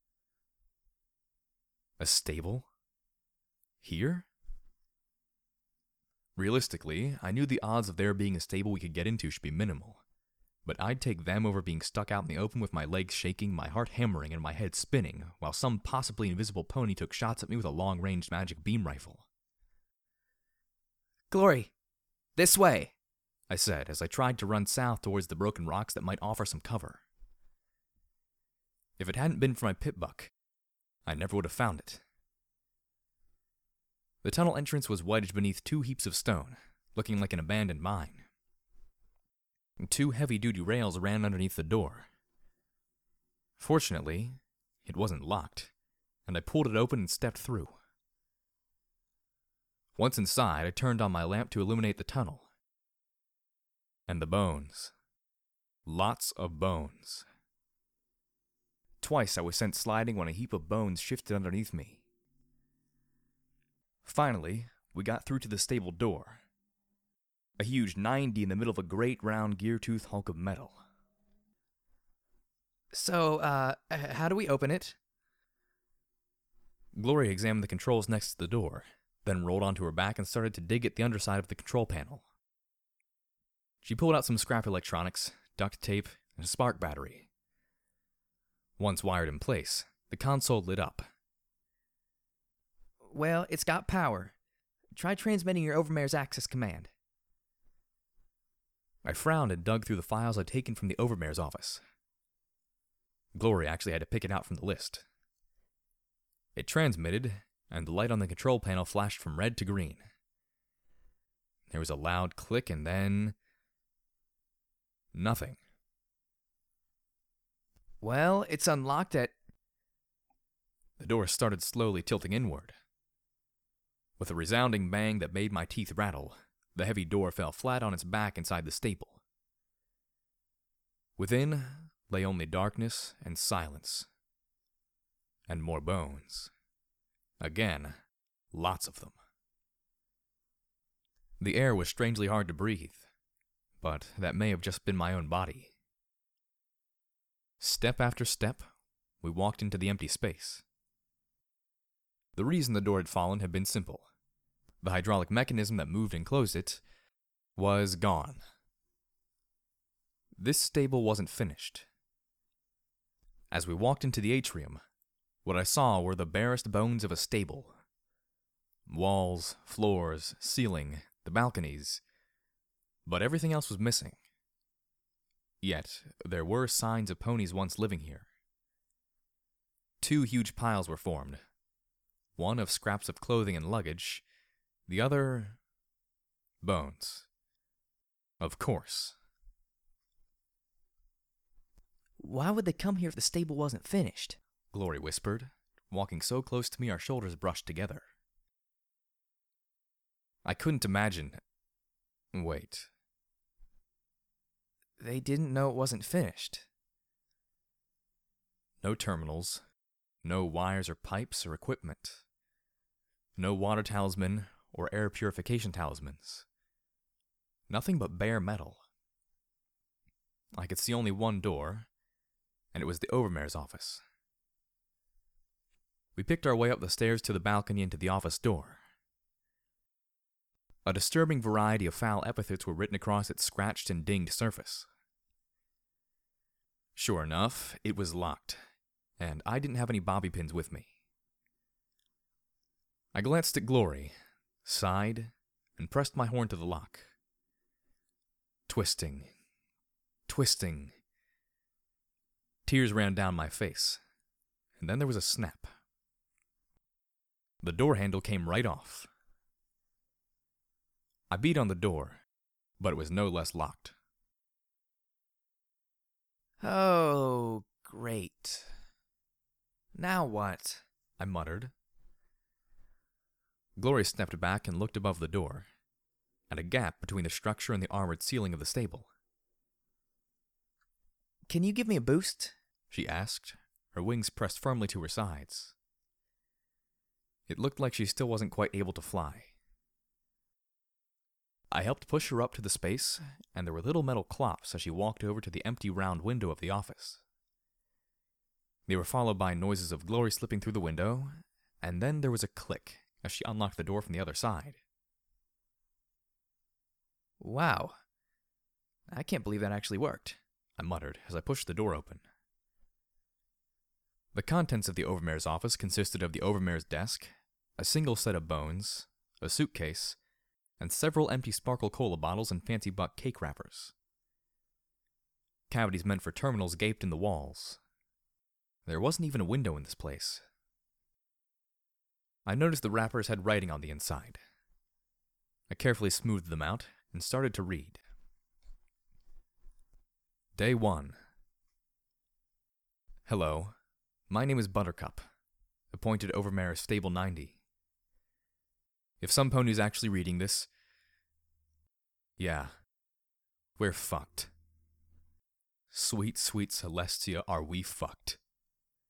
A stable? Here? Realistically, I knew the odds of there being a stable we could get into should be minimal. But I'd take them over being stuck out in the open with my legs shaking, my heart hammering, and my head spinning, while some possibly invisible pony took shots at me with a long-range magic beam rifle. Glory, this way, I said as I tried to run south towards the broken rocks that might offer some cover. If it hadn't been for my pit buck, I never would have found it. The tunnel entrance was wedged beneath two heaps of stone, looking like an abandoned mine. And two heavy-duty rails ran underneath the door. Fortunately, it wasn't locked, and I pulled it open and stepped through. Once inside, I turned on my lamp to illuminate the tunnel. And the bones. Lots of bones. Twice I was sent sliding when a heap of bones shifted underneath me. Finally, we got through to the stable door. A huge ninety in the middle of a great round gear-tooth hulk of metal. So, uh, h- how do we open it? Gloria examined the controls next to the door, then rolled onto her back and started to dig at the underside of the control panel. She pulled out some scrap electronics, duct tape, and a spark battery. Once wired in place, the console lit up. Well, it's got power. Try transmitting your Overmare's access command. I frowned and dug through the files I'd taken from the Overmare's office. Gloria actually had to pick it out from the list. It transmitted, and the light on the control panel flashed from red to green. There was a loud click and then... nothing. Well, it's unlocked at... The door started slowly tilting inward. With a resounding bang that made my teeth rattle, the heavy door fell flat on its back inside the stable. Within lay only darkness and silence. And more bones. Again, lots of them. The air was strangely hard to breathe, but that may have just been my own body. Step after step, we walked into the empty space. The reason the door had fallen had been simple. The hydraulic mechanism that moved and closed it was gone. This stable wasn't finished. As we walked into the atrium, what I saw were the barest bones of a stable. Walls, floors, ceiling, the balconies. But everything else was missing. Yet, there were signs of ponies once living here. Two huge piles were formed. One of scraps of clothing and luggage, the other... bones. Of course. Why would they come here if the stable wasn't finished? Glory whispered, walking so close to me our shoulders brushed together. I couldn't imagine... Wait. They didn't know it wasn't finished. No terminals, no wires or pipes or equipment. No water talisman or air purification talismans. Nothing but bare metal. I could see only one door, and it was the Overmare's office. We picked our way up the stairs to the balcony and to the office door. A disturbing variety of foul epithets were written across its scratched and dinged surface. Sure enough, it was locked, and I didn't have any bobby pins with me. I glanced at Glory, sighed, and pressed my horn to the lock. Twisting, twisting. Tears ran down my face, and then there was a snap. The door handle came right off. I beat on the door, but it was no less locked. Oh, great. Now what? I muttered. Glory stepped back and looked above the door, at a gap between the structure and the armored ceiling of the stable. Can you give me a boost? She asked, her wings pressed firmly to her sides. It looked like she still wasn't quite able to fly. I helped push her up to the space, and there were little metal clops as she walked over to the empty round window of the office. They were followed by noises of Glory slipping through the window, and then there was a click as she unlocked the door from the other side. Wow. I can't believe that actually worked, I muttered as I pushed the door open. The contents of the Overmare's office consisted of the Overmare's desk, a single set of bones, a suitcase, and several empty Sparkle Cola bottles and Fancy Buck cake wrappers. Cavities meant for terminals gaped in the walls. There wasn't even a window in this place. I noticed the wrappers had writing on the inside. I carefully smoothed them out and started to read. Day one. Hello, my name is Buttercup, appointed Overmare Stable ninety. If some pony's actually reading this, yeah, we're fucked. Sweet, sweet Celestia, are we fucked.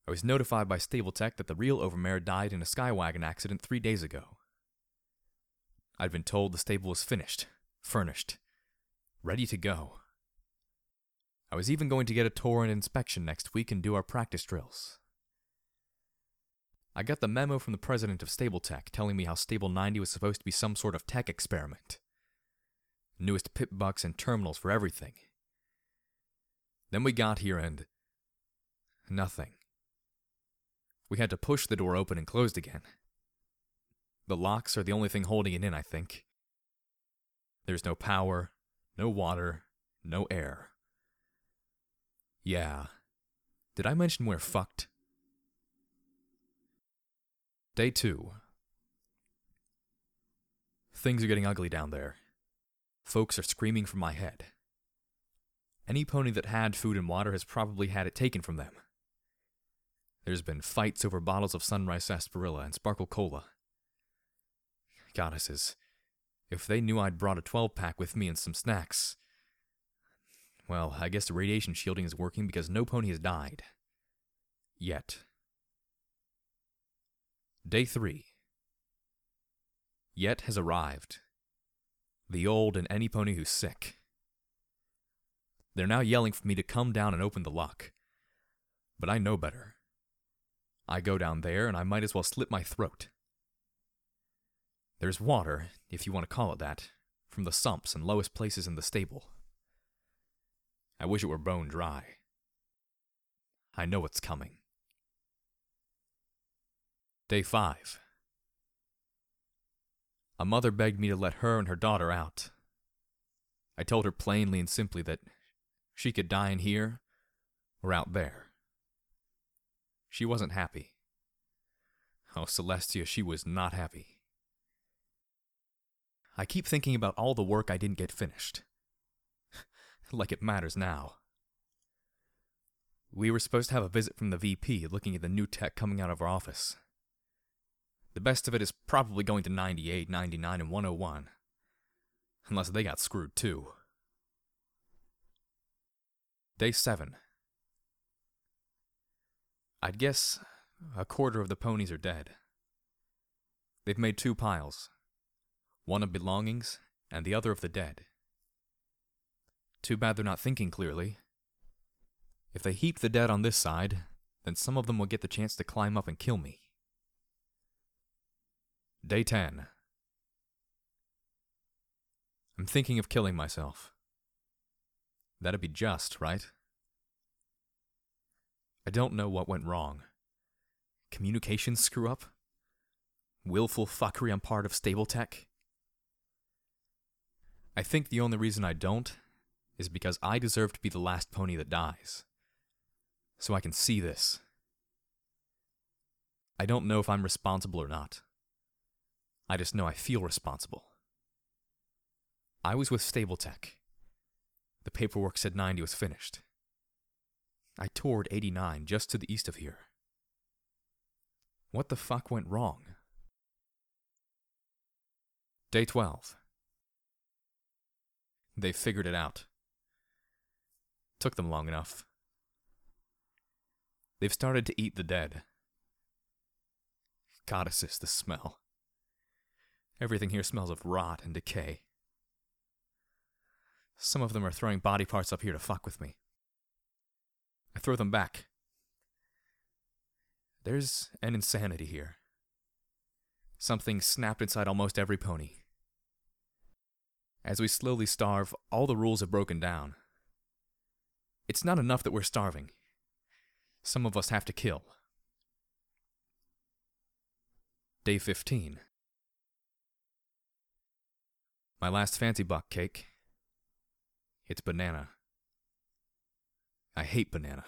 I was notified by Stable Tech that the real Overmare died in a Skywagon accident three days ago. I'd been told the stable was finished, furnished, ready to go. I was even going to get a tour and inspection next week and do our practice drills. I got the memo from the president of Stable Tech telling me how Stable ninety was supposed to be some sort of tech experiment. Newest pip bucks and terminals for everything. Then we got here and... nothing. We had to push the door open and closed again. The locks are the only thing holding it in, I think. There's no power, no water, no air. Yeah. Did I mention we're fucked? Day two. Things are getting ugly down there. Folks are screaming for my head. Any pony that had food and water has probably had it taken from them. There's been fights over bottles of Sunrise Sarsaparilla and Sparkle Cola. Goddesses, if they knew I'd brought a twelve-pack with me and some snacks... Well, I guess the radiation shielding is working because no pony has died. Yet. Day three. Yet has arrived. The old and any pony who's sick. They're now yelling for me to come down and open the lock. But I know better. I go down there and I might as well slit my throat. There's water, if you want to call it that, from the sumps and lowest places in the stable. I wish it were bone dry. I know what's coming. Day five. A mother begged me to let her and her daughter out. I told her plainly and simply that she could die in here or out there. She wasn't happy. Oh, Celestia, she was not happy. I keep thinking about all the work I didn't get finished. Like it matters now. We were supposed to have a visit from the V P looking at the new tech coming out of our office. The best of it is probably going to ninety-eight, ninety-nine, and one oh one. Unless they got screwed too. Day seven. I'd guess a quarter of the ponies are dead. They've made two piles. One of belongings, and the other of the dead. Too bad they're not thinking clearly. If they heap the dead on this side, then some of them will get the chance to climb up and kill me. Day ten. I'm thinking of killing myself. That'd be just, right? I don't know what went wrong. Communications screw up? Willful fuckery on part of Stable Tech? I think the only reason I don't is because I deserve to be the last pony that dies. So I can see this. I don't know if I'm responsible or not. I just know I feel responsible. I was with Stable Tech. The paperwork said ninety was finished. I toured eighty-nine just to the east of here. What the fuck went wrong? Day twelve. They figured it out. Took them long enough. They've started to eat the dead. Goddesses, the smell. Everything here smells of rot and decay. Some of them are throwing body parts up here to fuck with me. I throw them back. There's an insanity here. Something snapped inside almost every pony. As we slowly starve, all the rules have broken down. It's not enough that we're starving. Some of us have to kill. Day fifteen. My last fancy buck cake. It's banana. I hate banana.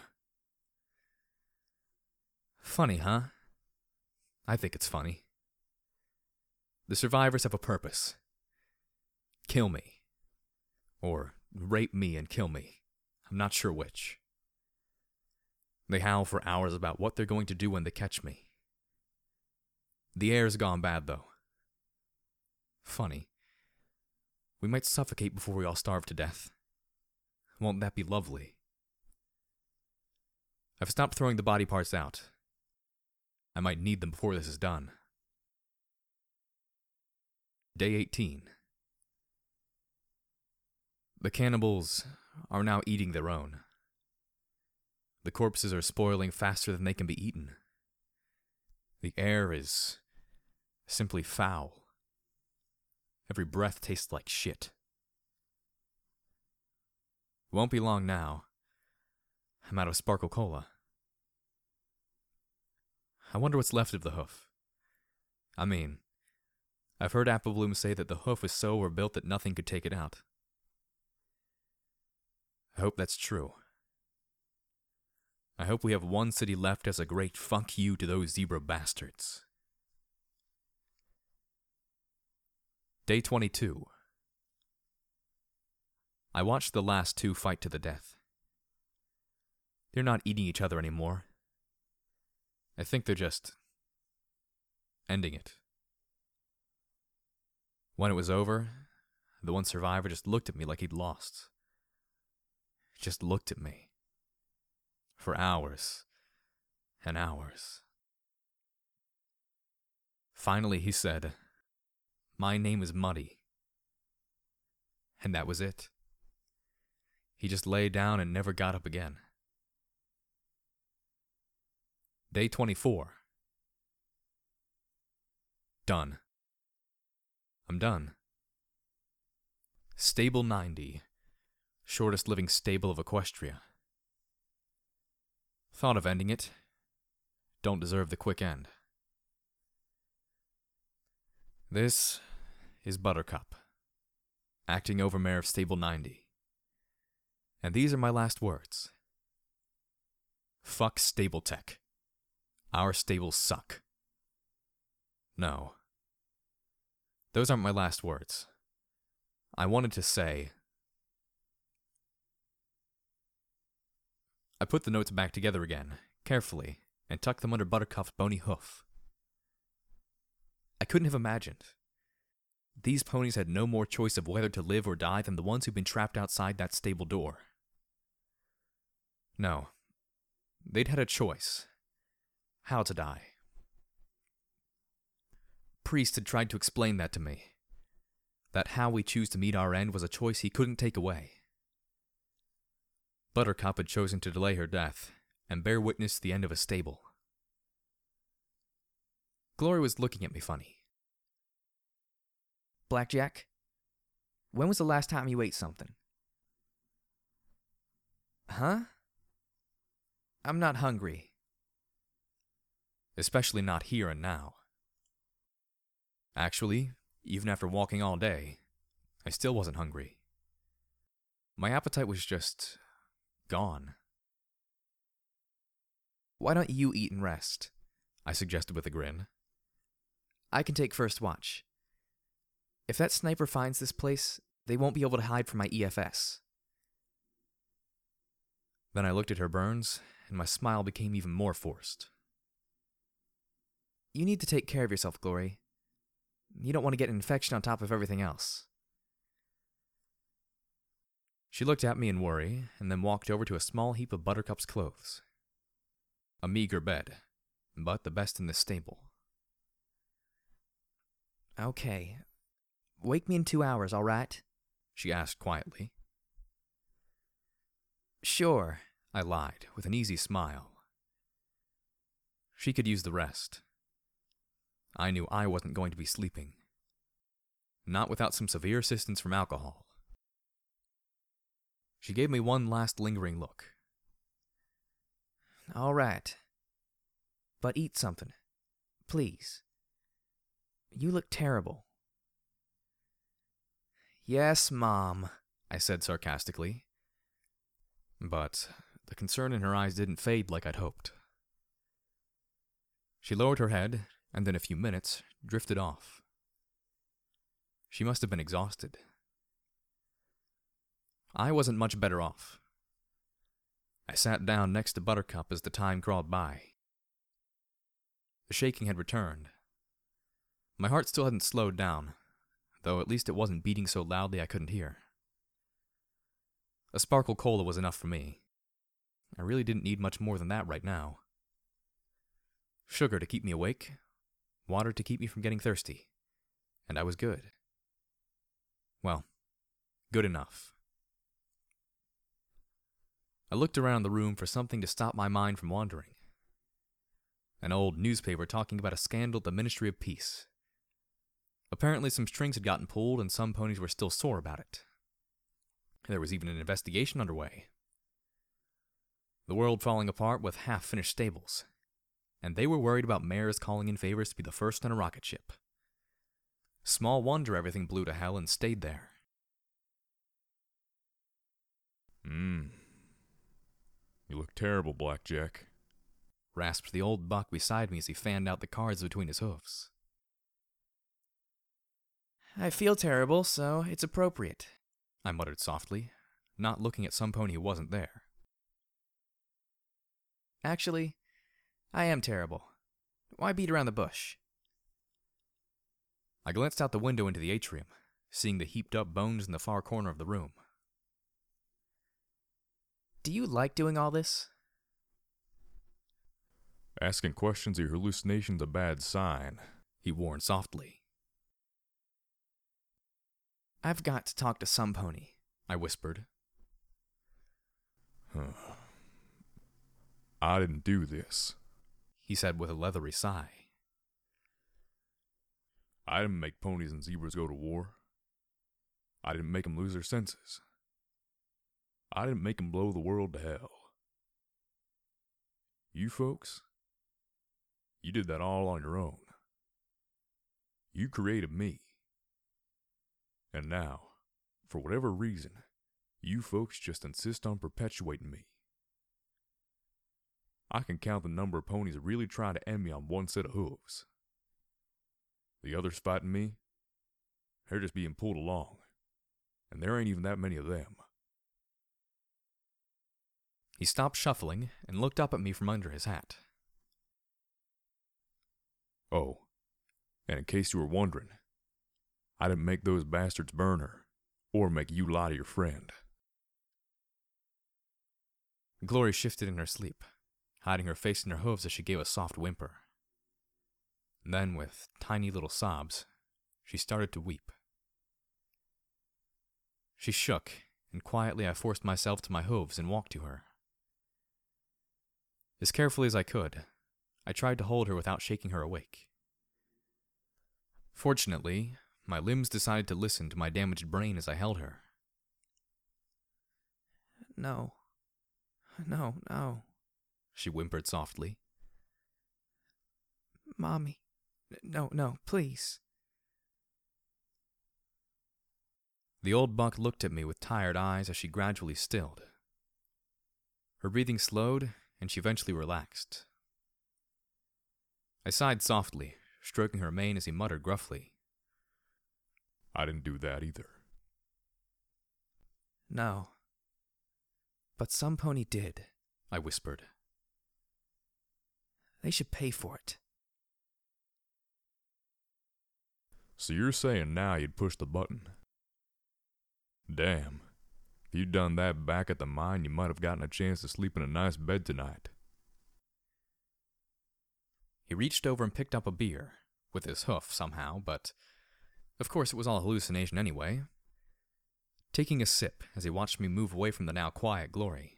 Funny, huh? I think it's funny. The survivors have a purpose. Kill me. Or rape me and kill me. I'm not sure which. They howl for hours about what they're going to do when they catch me. The air's gone bad, though. Funny. We might suffocate before we all starve to death. Won't that be lovely? I've stopped throwing the body parts out. I might need them before this is done. Day eighteen. The cannibals are now eating their own. The corpses are spoiling faster than they can be eaten. The air is simply foul. Every breath tastes like shit. It won't be long now. I'm out of Sparkle Cola. I wonder what's left of the hoof. I mean, I've heard Apple Bloom say that the hoof is so overbuilt that nothing could take it out. I hope that's true. I hope we have one city left as a great fuck you to those zebra bastards. Day twenty-two. I watched the last two fight to the death. They're not eating each other anymore. I think they're just ending it. When it was over, the one survivor just looked at me like he'd lost. Just looked at me. For hours and hours. Finally he said, "My name is Muddy." And that was it. He just lay down and never got up again. Day twenty-four. Done. I'm done. Stable ninety. Shortest living stable of Equestria. Thought of ending it. Don't deserve the quick end. This is Buttercup, acting overmare of Stable ninety. And these are my last words. Fuck Stable Tech. Our stables suck. No. Those aren't my last words. I wanted to say... I put the notes back together again, carefully, and tucked them under Buttercup's bony hoof. I couldn't have imagined. These ponies had no more choice of whether to live or die than the ones who'd been trapped outside that stable door. No. They'd had a choice. How to die. Priest had tried to explain that to me. That how we choose to meet our end was a choice he couldn't take away. Buttercup had chosen to delay her death and bear witness to the end of a stable. Glory was looking at me funny. Blackjack, when was the last time you ate something? Huh? I'm not hungry. Especially not here and now. Actually, even after walking all day, I still wasn't hungry. My appetite was just... gone. Why don't you eat and rest? I suggested with a grin. I can take first watch. If that sniper finds this place, they won't be able to hide from my E F S. Then I looked at her burns, and my smile became even more forced. You need to take care of yourself, Glory. You don't want to get an infection on top of everything else. She looked at me in worry, and then walked over to a small heap of Buttercup's clothes. A meager bed, but the best in this stable. Okay. Wake me in two hours, all right? She asked quietly. Sure, I lied, with an easy smile. She could use the rest. I knew I wasn't going to be sleeping. Not without some severe assistance from alcohol. She gave me one last lingering look. All right. But eat something. Please. You look terrible. Yes, Mom, I said sarcastically. But the concern in her eyes didn't fade like I'd hoped. She lowered her head, and in a few minutes, drifted off. She must have been exhausted. I wasn't much better off. I sat down next to Buttercup as the time crawled by. The shaking had returned. My heart still hadn't slowed down, though at least it wasn't beating so loudly I couldn't hear. A Sparkle Cola was enough for me. I really didn't need much more than that right now. Sugar to keep me awake, water to keep me from getting thirsty, and I was good. Well, good enough. I looked around the room for something to stop my mind from wandering. An old newspaper talking about a scandal at the Ministry of Peace. Apparently some strings had gotten pulled and some ponies were still sore about it. There was even an investigation underway. The world falling apart with half-finished stables, and they were worried about mayors calling in favors to be the first on a rocket ship. Small wonder everything blew to hell and stayed there. Mmm. You look terrible, Blackjack, rasped the old buck beside me as he fanned out the cards between his hoofs. I feel terrible, so it's appropriate, I muttered softly, not looking at some pony who wasn't there. Actually, I am terrible. Why beat around the bush? I glanced out the window into the atrium, seeing the heaped-up bones in the far corner of the room. Do you like doing all this? Asking questions of your hallucination's a bad sign, he warned softly. I've got to talk to some pony, I whispered. Huh. I didn't do this, he said with a leathery sigh. I didn't make ponies and zebras go to war. I didn't make them lose their senses. I didn't make them blow the world to hell. You folks, you did that all on your own. You created me. And now, for whatever reason, you folks just insist on perpetuating me. I can count the number of ponies that really try to end me on one set of hooves. The others fighting me, they're just being pulled along, and there ain't even that many of them. He stopped shuffling and looked up at me from under his hat. Oh, and in case you were wondering, I didn't make those bastards burn her, or make you lie to your friend. Glory shifted in her sleep, hiding her face in her hooves as she gave a soft whimper. Then, with tiny little sobs, she started to weep. She shook, and quietly I forced myself to my hooves and walked to her. As carefully as I could, I tried to hold her without shaking her awake. Fortunately, my limbs decided to listen to my damaged brain as I held her. No. No, no, she whimpered softly. Mommy. No, no, please. The old buck looked at me with tired eyes as she gradually stilled. Her breathing slowed, and she eventually relaxed. I sighed softly, stroking her mane as he muttered gruffly. I didn't do that either. No. But some pony did, I whispered. They should pay for it. So you're saying now you'd push the button? Damn. If you'd done that back at the mine, you might have gotten a chance to sleep in a nice bed tonight. He reached over and picked up a beer, with his hoof somehow, but of course it was all hallucination anyway. Taking a sip as he watched me move away from the now quiet Glory.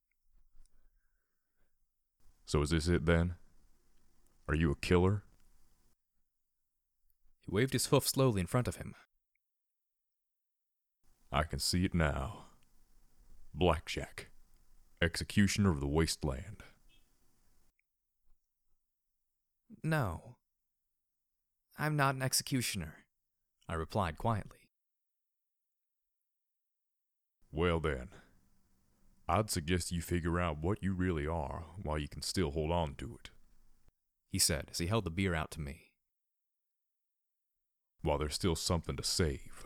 So is this it then? Are you a killer? He waved his hoof slowly in front of him. I can see it now. Blackjack, executioner of the wasteland. No. I'm not an executioner, I replied quietly. Well then, I'd suggest you figure out what you really are while you can still hold on to it, he said as he held the beer out to me. While there's still something to save.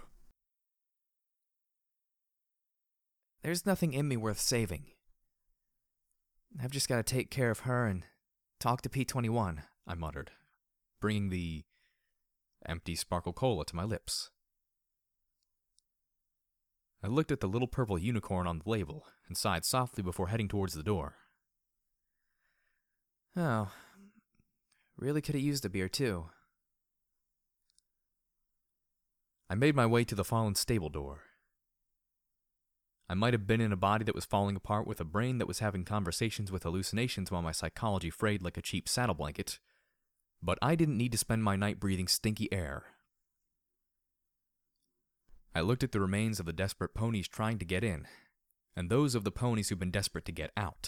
There's nothing in me worth saving. I've just got to take care of her and talk to P twenty-one, I muttered, bringing the empty sparkle cola to my lips. I looked at the little purple unicorn on the label and sighed softly before heading towards the door. Oh, really could have used a beer too. I made my way to the fallen stable door. I might have been in a body that was falling apart with a brain that was having conversations with hallucinations while my psychology frayed like a cheap saddle blanket, but I didn't need to spend my night breathing stinky air. I looked at the remains of the desperate ponies trying to get in, and those of the ponies who'd been desperate to get out.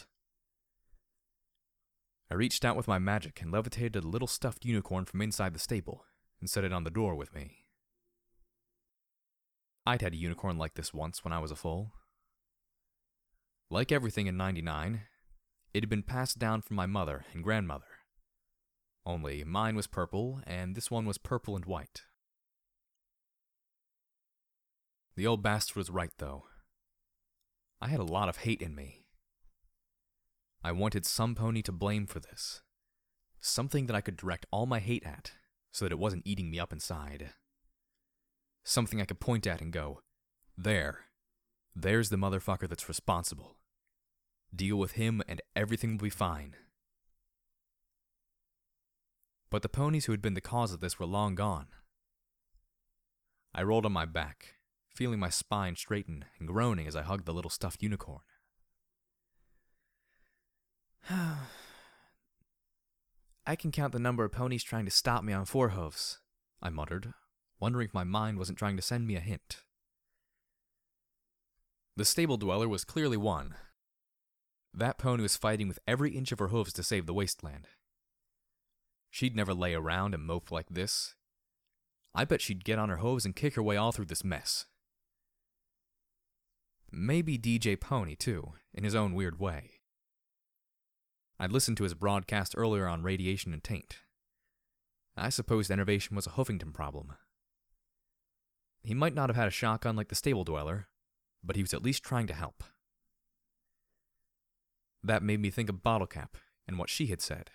I reached out with my magic and levitated a little stuffed unicorn from inside the stable and set it on the door with me. I'd had a unicorn like this once when I was a foal. Like everything in ninety-nine, it had been passed down from my mother and grandmother. Only mine was purple, and this one was purple and white. The old bastard was right, though. I had a lot of hate in me. I wanted some pony to blame for this. Something that I could direct all my hate at, so that it wasn't eating me up inside. Something I could point at and go, there. There's the motherfucker that's responsible. Deal with him and everything will be fine. But the ponies who had been the cause of this were long gone. I rolled on my back, feeling my spine straighten and groaning as I hugged the little stuffed unicorn. I can count the number of ponies trying to stop me on four hooves, I muttered, wondering if my mind wasn't trying to send me a hint. The stable dweller was clearly one. That pony was fighting with every inch of her hooves to save the wasteland. She'd never lay around and mope like this. I bet she'd get on her hooves and kick her way all through this mess. Maybe D J Pony, too, in his own weird way. I'd listened to his broadcast earlier on radiation and taint. I supposed enervation was a Huffington problem. He might not have had a shotgun like the stable dweller, but he was at least trying to help. That made me think of Bottlecap and what she had said.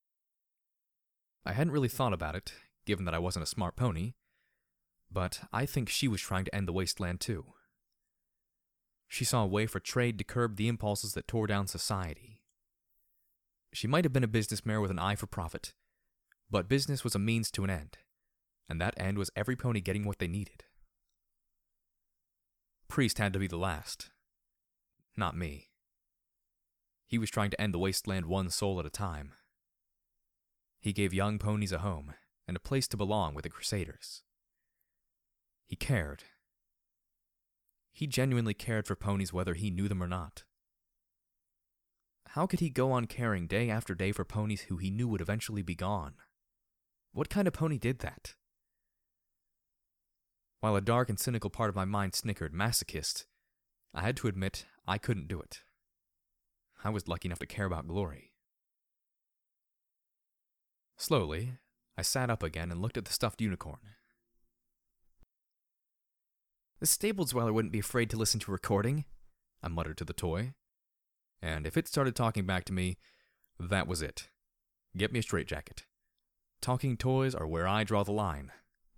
I hadn't really thought about it, given that I wasn't a smart pony, but I think she was trying to end the wasteland too. She saw a way for trade to curb the impulses that tore down society. She might have been a business mare with an eye for profit, but business was a means to an end, and that end was every pony getting what they needed. Priest had to be the last. Not me. He was trying to end the wasteland one soul at a time. He gave young ponies a home and a place to belong with the Crusaders. He cared. He genuinely cared for ponies whether he knew them or not. How could he go on caring day after day for ponies who he knew would eventually be gone? What kind of pony did that? While a dark and cynical part of my mind snickered, masochist, I had to admit I couldn't do it. I was lucky enough to care about Glory. Slowly, I sat up again and looked at the stuffed unicorn. The stable dweller wouldn't be afraid to listen to a recording, I muttered to the toy. And if it started talking back to me, that was it. Get me a straitjacket. Talking toys are where I draw the line.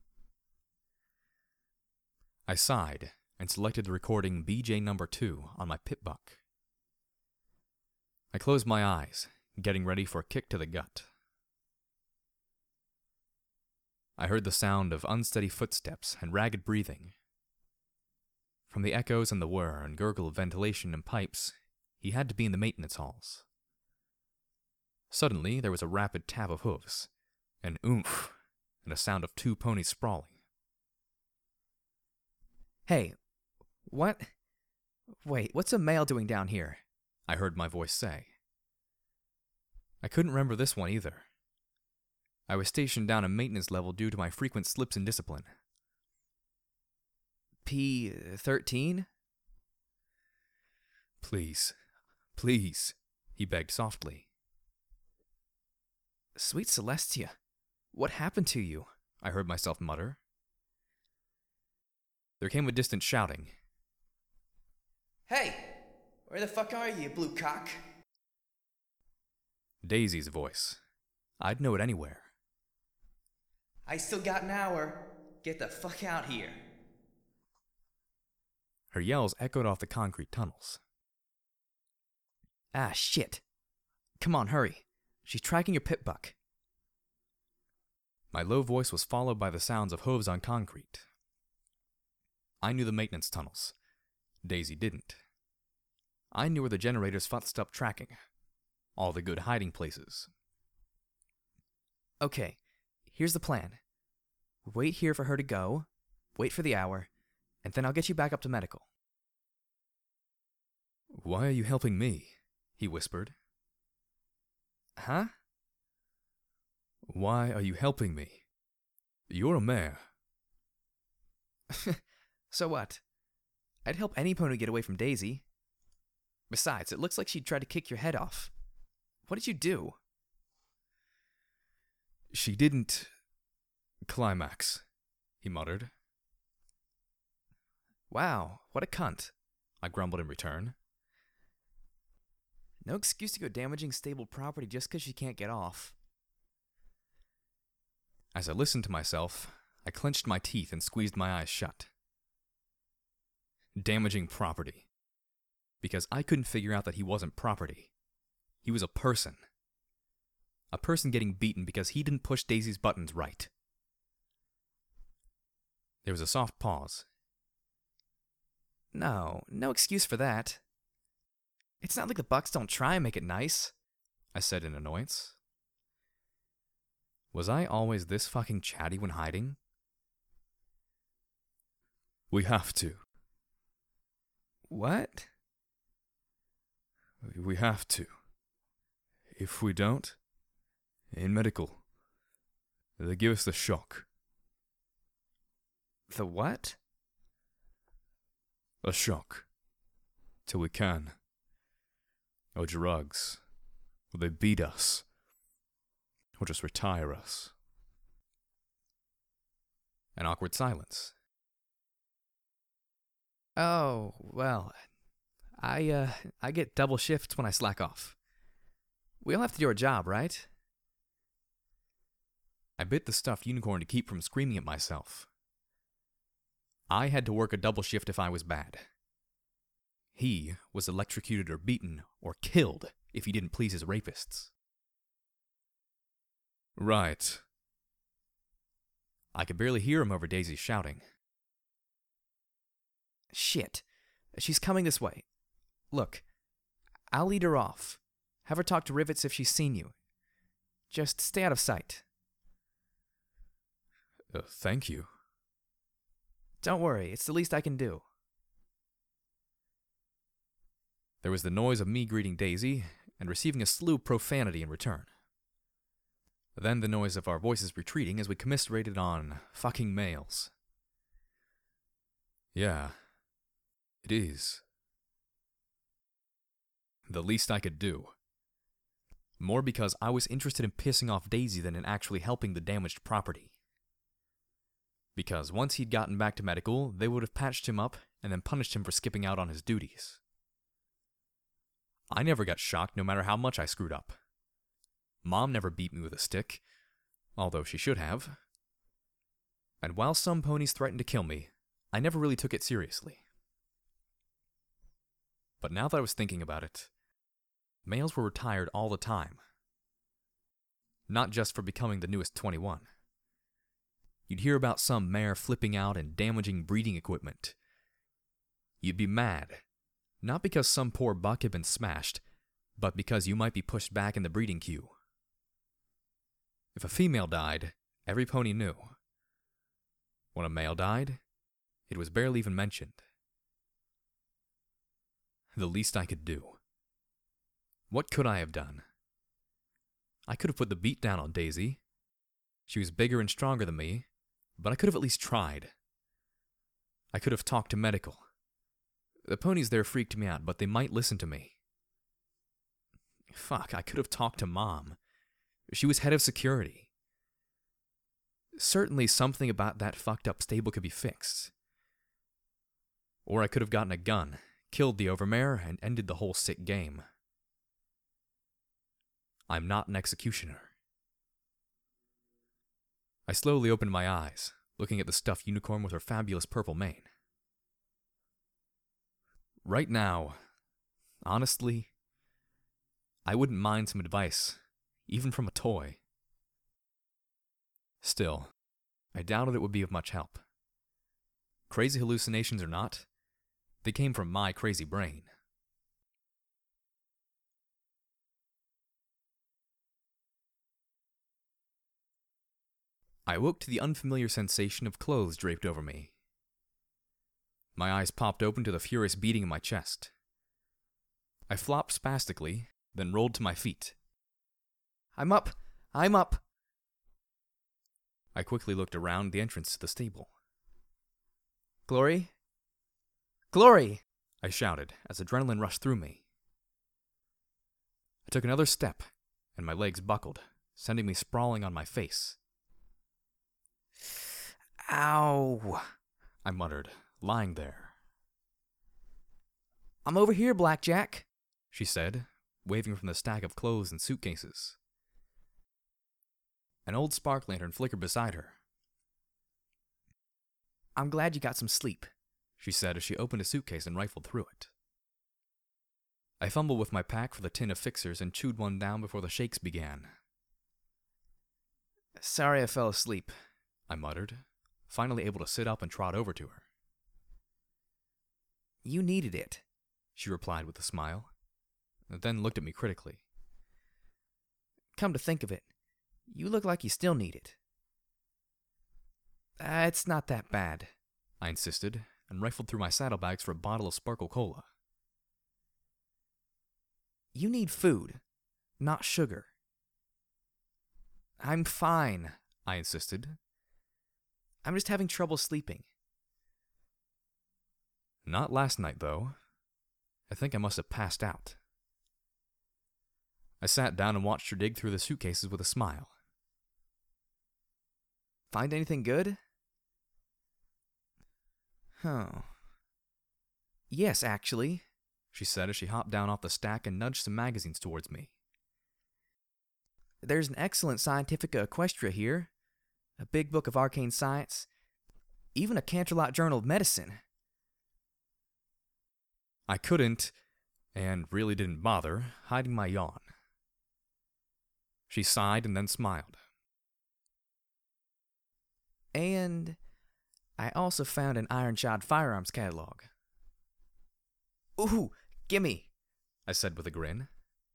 I sighed and selected the recording B J number two on my pit buck. I closed my eyes, getting ready for a kick to the gut. I heard the sound of unsteady footsteps and ragged breathing. From the echoes and the whir and gurgle of ventilation and pipes, he had to be in the maintenance halls. Suddenly, there was a rapid tap of hooves, an oomph, and a sound of two ponies sprawling. Hey, what? Wait, what's a male doing down here? I heard my voice say. I couldn't remember this one either. I was stationed down a maintenance level due to my frequent slips in discipline. P thirteen? Please, please, he begged softly. Sweet Celestia, what happened to you? I heard myself mutter. There came a distant shouting. Hey, where the fuck are you, blue cock? Daisy's voice. I'd know it anywhere. I still got an hour. Get the fuck out here. Her yells echoed off the concrete tunnels. Ah, shit. Come on, hurry. She's tracking your pit buck. My low voice was followed by the sounds of hooves on concrete. I knew the maintenance tunnels. Daisy didn't. I knew where the generators futzed up tracking. All the good hiding places. Okay, here's the plan. Wait here for her to go, wait for the hour, and then I'll get you back up to medical. Why are you helping me? He whispered. Huh? Why are you helping me? You're a mare. So what? I'd help any pony get away from Daisy. Besides, it looks like she'd try to kick your head off. What did you do? She didn't... climax, he muttered. Wow, what a cunt. I grumbled in return. No excuse to go damaging stable property just because she can't get off. As I listened to myself, I clenched my teeth and squeezed my eyes shut. Damaging property. Because I couldn't figure out that he wasn't property. He was a person. A person getting beaten because he didn't push Daisy's buttons right. There was a soft pause. No, no excuse for that. It's not like the Bucks don't try and make it nice, I said in annoyance. Was I always this fucking chatty when hiding? We have to. What? We have to. If we don't, in medical, they give us the shock. The what? A shock. Till we can. Or drugs. Or they beat us. Or just retire us. An awkward silence. Oh, well, I, uh, I get double shifts when I slack off. We all have to do our job, right? I bit the stuffed unicorn to keep from screaming at myself. I had to work a double shift if I was bad. He was electrocuted or beaten or killed if he didn't please his rapists. Right. I could barely hear him over Daisy shouting. Shit. She's coming this way. Look, I'll lead her off. Have her talk to Rivets if she's seen you. Just stay out of sight. Uh, thank you. Don't worry, it's the least I can do. There was the noise of me greeting Daisy and receiving a slew of profanity in return. Then the noise of our voices retreating as we commiserated on fucking males. Yeah, it is. The least I could do. More because I was interested in pissing off Daisy than in actually helping the damaged property. Because once he'd gotten back to medical, they would have patched him up and then punished him for skipping out on his duties. I never got shocked no matter how much I screwed up. Mom never beat me with a stick, although she should have. And while some ponies threatened to kill me, I never really took it seriously. But now that I was thinking about it, males were retired all the time. Not just for becoming the newest twenty-one. You'd hear about some mare flipping out and damaging breeding equipment. You'd be mad, not because some poor buck had been smashed, but because you might be pushed back in the breeding queue. If a female died, every pony knew. When a male died, it was barely even mentioned. The least I could do. What could I have done? I could have put the beat down on Daisy. She was bigger and stronger than me, but I could have at least tried. I could have talked to medical. The ponies there freaked me out, but they might listen to me. Fuck, I could have talked to Mom. She was head of security. Certainly something about that fucked up stable could be fixed. Or I could have gotten a gun, killed the overmare, and ended the whole sick game. I'm not an executioner. I slowly opened my eyes, looking at the stuffed unicorn with her fabulous purple mane. Right now, honestly, I wouldn't mind some advice, even from a toy. Still, I doubted it would be of much help. Crazy hallucinations or not, they came from my crazy brain. I awoke to the unfamiliar sensation of clothes draped over me. My eyes popped open to the furious beating in my chest. I flopped spastically, then rolled to my feet. I'm up! I'm up! I quickly looked around the entrance to the stable. Glory? Glory! I shouted as adrenaline rushed through me. I took another step, and my legs buckled, sending me sprawling on my face. Ow! I muttered, lying there. I'm over here, Blackjack, she said, waving from the stack of clothes and suitcases. An old spark lantern flickered beside her. I'm glad you got some sleep, she said as she opened a suitcase and rifled through it. I fumbled with my pack for the tin of fixers and chewed one down before the shakes began. Sorry I fell asleep, I muttered, finally able to sit up and trot over to her. You needed it, she replied with a smile, and then looked at me critically. Come to think of it, you look like you still need it. Uh, it's not that bad, I insisted, and rifled through my saddlebags for a bottle of Sparkle Cola. You need food, not sugar. I'm fine, I insisted. I'm just having trouble sleeping. Not last night, though. I think I must have passed out. I sat down and watched her dig through the suitcases with a smile. Find anything good? Huh. Yes, actually, she said as she hopped down off the stack and nudged some magazines towards me. There's an excellent Scientifica Equestria here, a big book of arcane science, even a Canterlot Journal of Medicine. I couldn't, and really didn't bother, hiding my yawn. She sighed and then smiled. And I also found an Ironshod firearms catalog. Ooh, gimme, I said with a grin.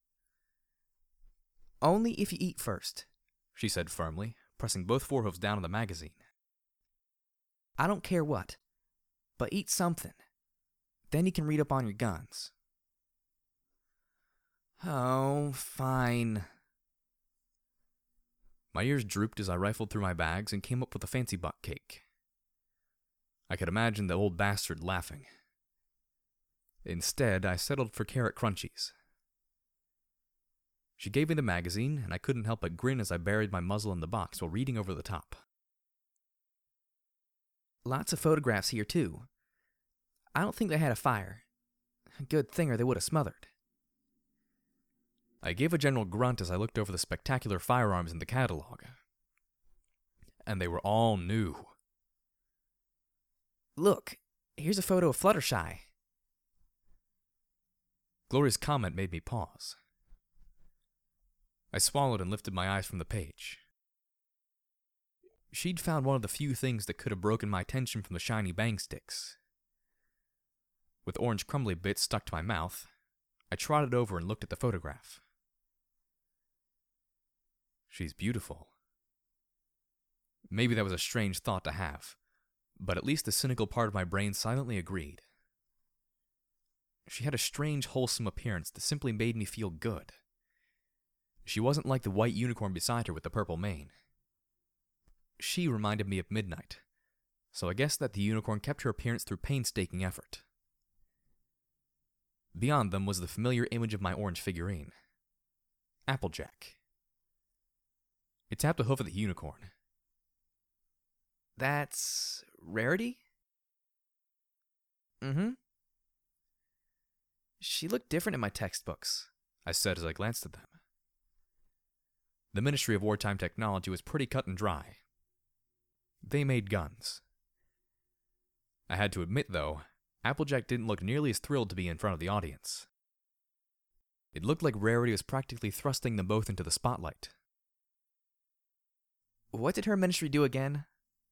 Only if you eat first, she said firmly, pressing both forehooves down on the magazine. I don't care what, but eat something. Then you can read up on your guns. Oh, fine. My ears drooped as I rifled through my bags and came up with a fancy butt cake. I could imagine the old bastard laughing. Instead, I settled for carrot crunchies. She gave me the magazine, and I couldn't help but grin as I buried my muzzle in the box while reading over the top. Lots of photographs here, too. I don't think they had a fire. Good thing or they would have smothered. I gave a general grunt as I looked over the spectacular firearms in the catalog. And they were all new. Look, here's a photo of Fluttershy. Glory's comment made me pause. I swallowed and lifted my eyes from the page. She'd found one of the few things that could have broken my tension from the shiny bang sticks. With orange crumbly bits stuck to my mouth, I trotted over and looked at the photograph. She's beautiful. Maybe that was a strange thought to have, but at least the cynical part of my brain silently agreed. She had a strange, wholesome appearance that simply made me feel good. She wasn't like the white unicorn beside her with the purple mane. She reminded me of Midnight, so I guessed that the unicorn kept her appearance through painstaking effort. Beyond them was the familiar image of my orange figurine, Applejack. It tapped a hoof at the unicorn. That's Rarity? Mm-hmm. She looked different in my textbooks, I said as I glanced at them. The Ministry of Wartime Technology was pretty cut and dry. They made guns. I had to admit, though, Applejack didn't look nearly as thrilled to be in front of the audience. It looked like Rarity was practically thrusting them both into the spotlight. What did her ministry do again?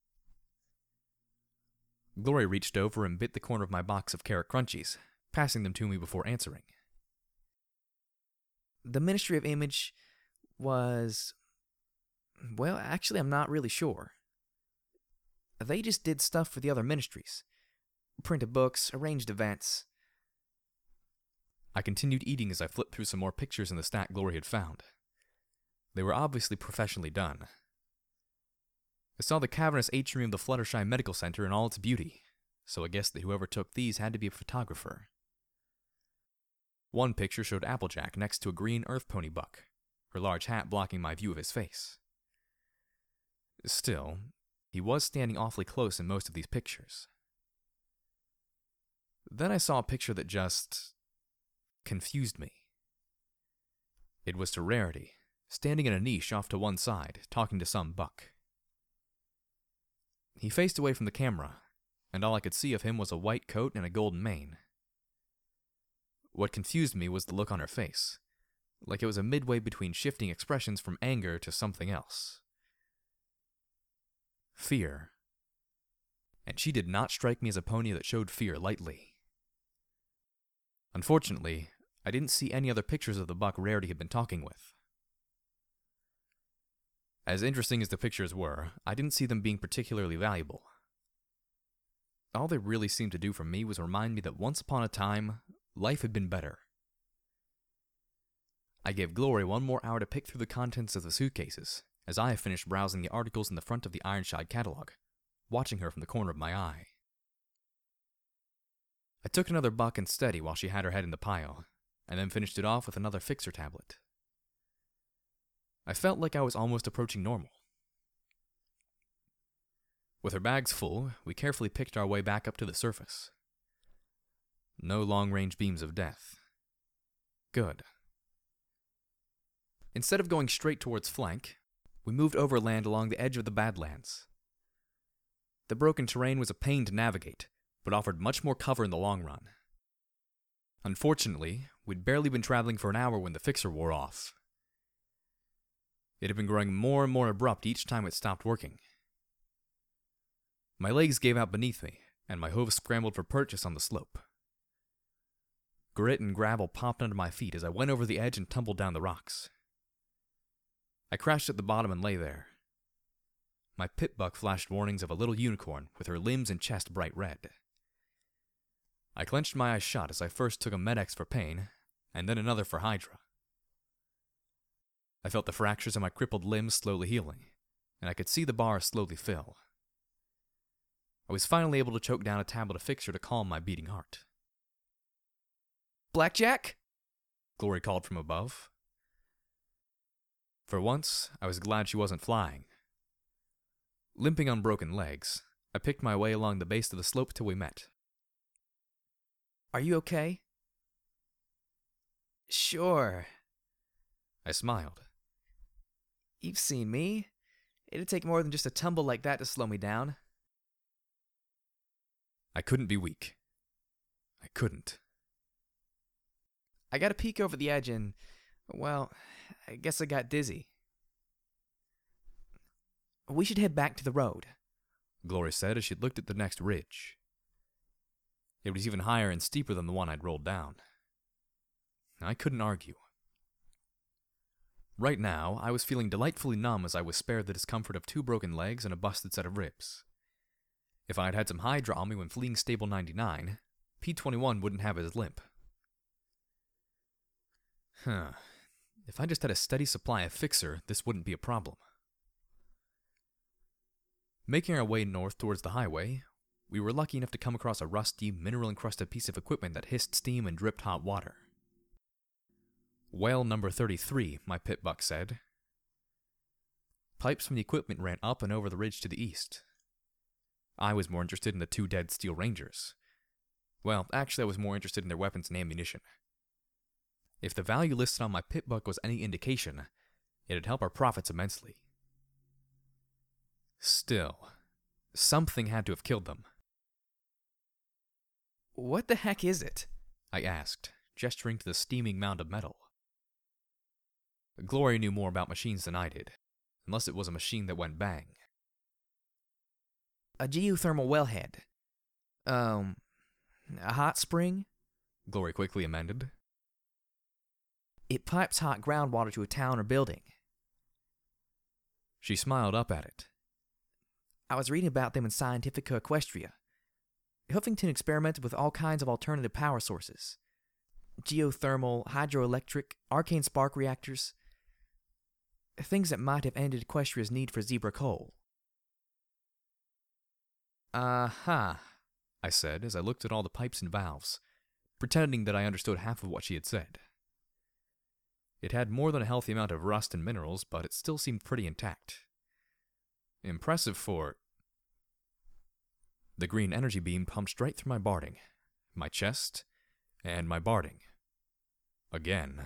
Glory reached over and bit the corner of my box of carrot crunchies, passing them to me before answering. The Ministry of Image was... Well, actually, I'm not really sure. They just did stuff for the other ministries. Printed books, arranged events. I continued eating as I flipped through some more pictures in the stack Glory had found. They were obviously professionally done. I saw the cavernous atrium of the Fluttershy Medical Center in all its beauty, so I guessed that whoever took these had to be a photographer. One picture showed Applejack next to a green earth pony buck, her large hat blocking my view of his face. Still, he was standing awfully close in most of these pictures. Then I saw a picture that just confused me. It was to Rarity, standing in a niche off to one side, talking to some buck. He faced away from the camera, and all I could see of him was a white coat and a golden mane. What confused me was the look on her face, like it was a midway between shifting expressions from anger to something else. Fear. And she did not strike me as a pony that showed fear lightly. Unfortunately, I didn't see any other pictures of the buck Rarity had been talking with. As interesting as the pictures were, I didn't see them being particularly valuable. All they really seemed to do for me was remind me that once upon a time, life had been better. I gave Glory one more hour to pick through the contents of the suitcases, as I finished browsing the articles in the front of the Ironshide catalog, watching her from the corner of my eye. I took another buck and steady while she had her head in the pile, and then finished it off with another fixer tablet. I felt like I was almost approaching normal. With her bags full, we carefully picked our way back up to the surface. No long-range beams of death. Good. Instead of going straight towards flank, we moved overland along the edge of the Badlands. The broken terrain was a pain to navigate, but offered much more cover in the long run. Unfortunately, we'd barely been traveling for an hour when the fixer wore off. It had been growing more and more abrupt each time it stopped working. My legs gave out beneath me, and my hooves scrambled for purchase on the slope. Grit and gravel popped under my feet as I went over the edge and tumbled down the rocks. I crashed at the bottom and lay there. My pit buck flashed warnings of a little unicorn with her limbs and chest bright red. I clenched my eyes shut as I first took a Med-X for pain, and then another for Hydra. I felt the fractures in my crippled limbs slowly healing, and I could see the bar slowly fill. I was finally able to choke down a tablet of fixer to calm my beating heart. Blackjack? Glory called from above. For once, I was glad she wasn't flying. Limping on broken legs, I picked my way along the base of the slope till we met. Are you okay? Sure. I smiled. You've seen me. It'd take more than just a tumble like that to slow me down. I couldn't be weak. I couldn't. I got a peek over the edge and, well, I guess I got dizzy. We should head back to the road, Glory said as she looked at the next ridge. It was even higher and steeper than the one I'd rolled down. I couldn't argue. Right now, I was feeling delightfully numb as I was spared the discomfort of two broken legs and a busted set of ribs. If I had had some Hydra on me when fleeing Stable ninety-nine, P twenty-one wouldn't have his limp. Huh. If I just had a steady supply of fixer, this wouldn't be a problem. Making our way north towards the highway, we were lucky enough to come across a rusty, mineral-encrusted piece of equipment that hissed steam and dripped hot water. Well number thirty-three, my pit buck said. Pipes from the equipment ran up and over the ridge to the east. I was more interested in the two dead Steel Rangers. Well, actually I was more interested in their weapons and ammunition. If the value listed on my pit buck was any indication, it'd help our profits immensely. Still, something had to have killed them. What the heck is it? I asked, gesturing to the steaming mound of metal. Glory knew more about machines than I did, unless it was a machine that went bang. A geothermal wellhead. Um, a hot spring? Glory quickly amended. It pipes hot groundwater to a town or building. She smiled up at it. I was reading about them in Scientifica Equestria. Huffington experimented with all kinds of alternative power sources. Geothermal, hydroelectric, arcane spark reactors. Things that might have ended Equestria's need for zebra coal. Uh-huh, I said as I looked at all the pipes and valves, pretending that I understood half of what she had said. It had more than a healthy amount of rust and minerals, but it still seemed pretty intact. Impressive for... The green energy beam pumped straight through my barding, my chest, and my barding. Again.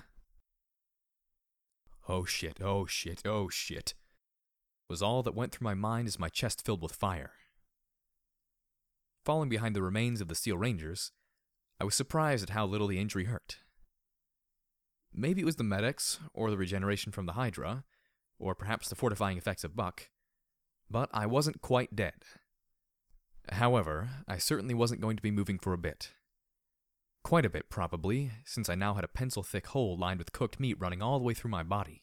Oh shit, oh shit, oh shit, was all that went through my mind as my chest filled with fire. Falling behind the remains of the Steel Rangers, I was surprised at how little the injury hurt. Maybe it was the medics, or the regeneration from the Hydra, or perhaps the fortifying effects of Buck, but I wasn't quite dead. However, I certainly wasn't going to be moving for a bit. Quite a bit, probably, since I now had a pencil-thick hole lined with cooked meat running all the way through my body.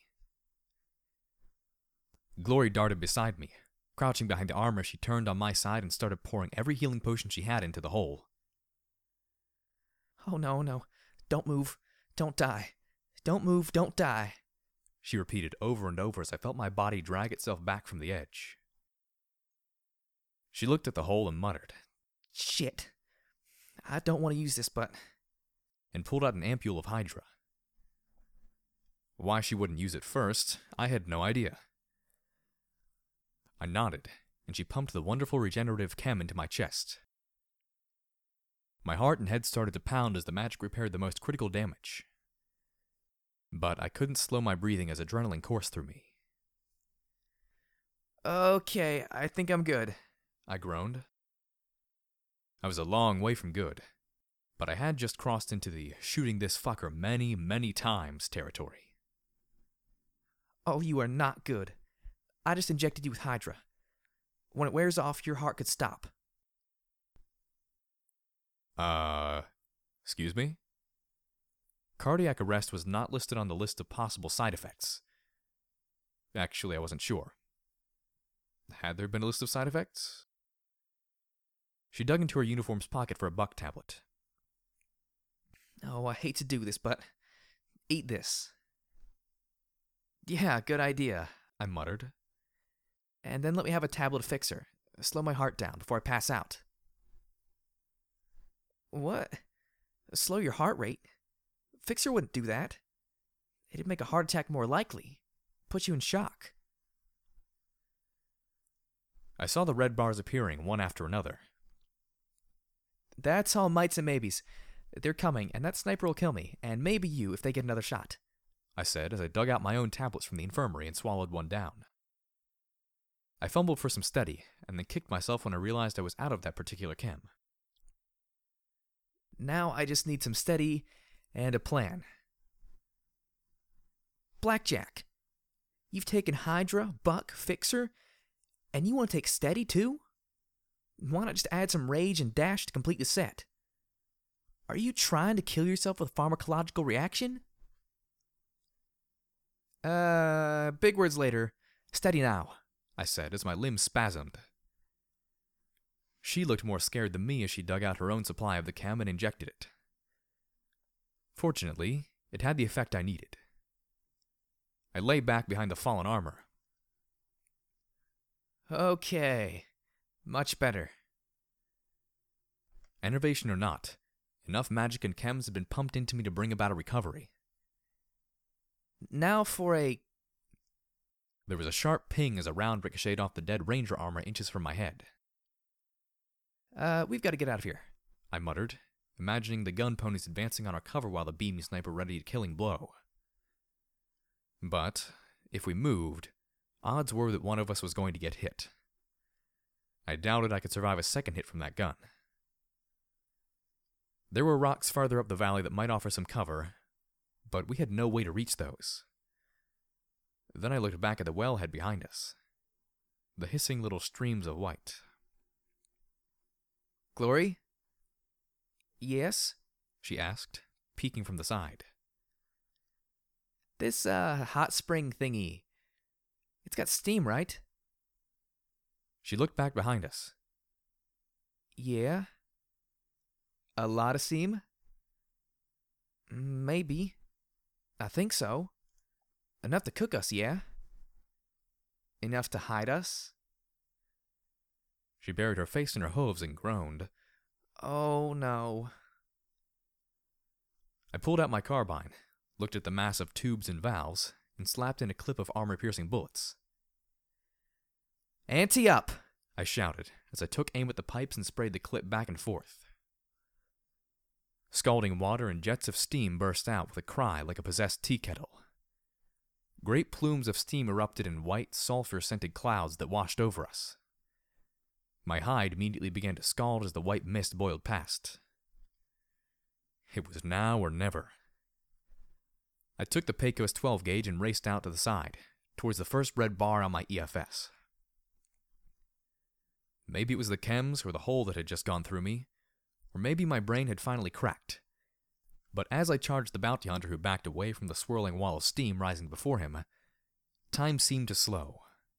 Glory darted beside me. Crouching behind the armor, she turned on my side and started pouring every healing potion she had into the hole. Oh no, no. Don't move. Don't die. Don't move, don't die. She repeated over and over as I felt my body drag itself back from the edge. She looked at the hole and muttered, Shit. I don't want to use this, but... and pulled out an ampule of Hydra. Why she wouldn't use it first, I had no idea. I nodded, and she pumped the wonderful regenerative chem into my chest. My heart and head started to pound as the magic repaired the most critical damage. But I couldn't slow my breathing as adrenaline coursed through me. Okay, I think I'm good. I groaned. I was a long way from good, but I had just crossed into the shooting this fucker many, many times territory. Oh, you are not good. I just injected you with Hydra. When it wears off, your heart could stop. Uh, excuse me? Cardiac arrest was not listed on the list of possible side effects. Actually, I wasn't sure. Had there been a list of side effects? She dug into her uniform's pocket for a buck tablet. Oh, I hate to do this, but eat this. Yeah, good idea, I muttered. And then let me have a tablet of Fixer. Slow my heart down before I pass out. What? Slow your heart rate? Fixer wouldn't do that. It'd make a heart attack more likely. Put you in shock. I saw the red bars appearing one after another. That's all mights and maybes. They're coming, and that sniper will kill me, and maybe you if they get another shot, I said as I dug out my own tablets from the infirmary and swallowed one down. I fumbled for some steady, and then kicked myself when I realized I was out of that particular chem. Now I just need some steady and a plan. Blackjack, you've taken Hydra, Buck, Fixer, and you want to take steady too? Why not just add some rage and dash to complete the set? Are you trying to kill yourself with pharmacological reaction? Uh, big words later. Steady now, I said as my limbs spasmed. She looked more scared than me as she dug out her own supply of the chem and injected it. Fortunately, it had the effect I needed. I lay back behind the fallen armor. Okay, much better. Enervation or not, enough magic and chems had been pumped into me to bring about a recovery. Now for a... There was a sharp ping as a round ricocheted off the dead ranger armor inches from my head. Uh, we've got to get out of here, I muttered, imagining the gun ponies advancing on our cover while the beaming sniper readied a killing blow. But, if we moved, odds were that one of us was going to get hit. I doubted I could survive a second hit from that gun. There were rocks farther up the valley that might offer some cover, but we had no way to reach those. Then I looked back at the wellhead behind us. The hissing little streams of white. Glory? Yes? She asked, peeking from the side. This, uh, hot spring thingy. It's got steam, right? She looked back behind us. Yeah. A lot of steam? Maybe. I think so. Enough to cook us, yeah? Enough to hide us? She buried her face in her hooves and groaned. Oh, no. I pulled out my carbine, looked at the mass of tubes and valves, and slapped in a clip of armor-piercing bullets. Ante up! I shouted as I took aim at the pipes and sprayed the clip back and forth. Scalding water and jets of steam burst out with a cry like a possessed tea kettle. Great plumes of steam erupted in white, sulfur-scented clouds that washed over us. My hide immediately began to scald as the white mist boiled past. It was now or never. I took the Pecos twelve gauge and raced out to the side, towards the first red bar on my E F S. Maybe it was the chems or the hole that had just gone through me, or maybe my brain had finally cracked. But as I charged the bounty hunter who backed away from the swirling wall of steam rising before him, time seemed to slow.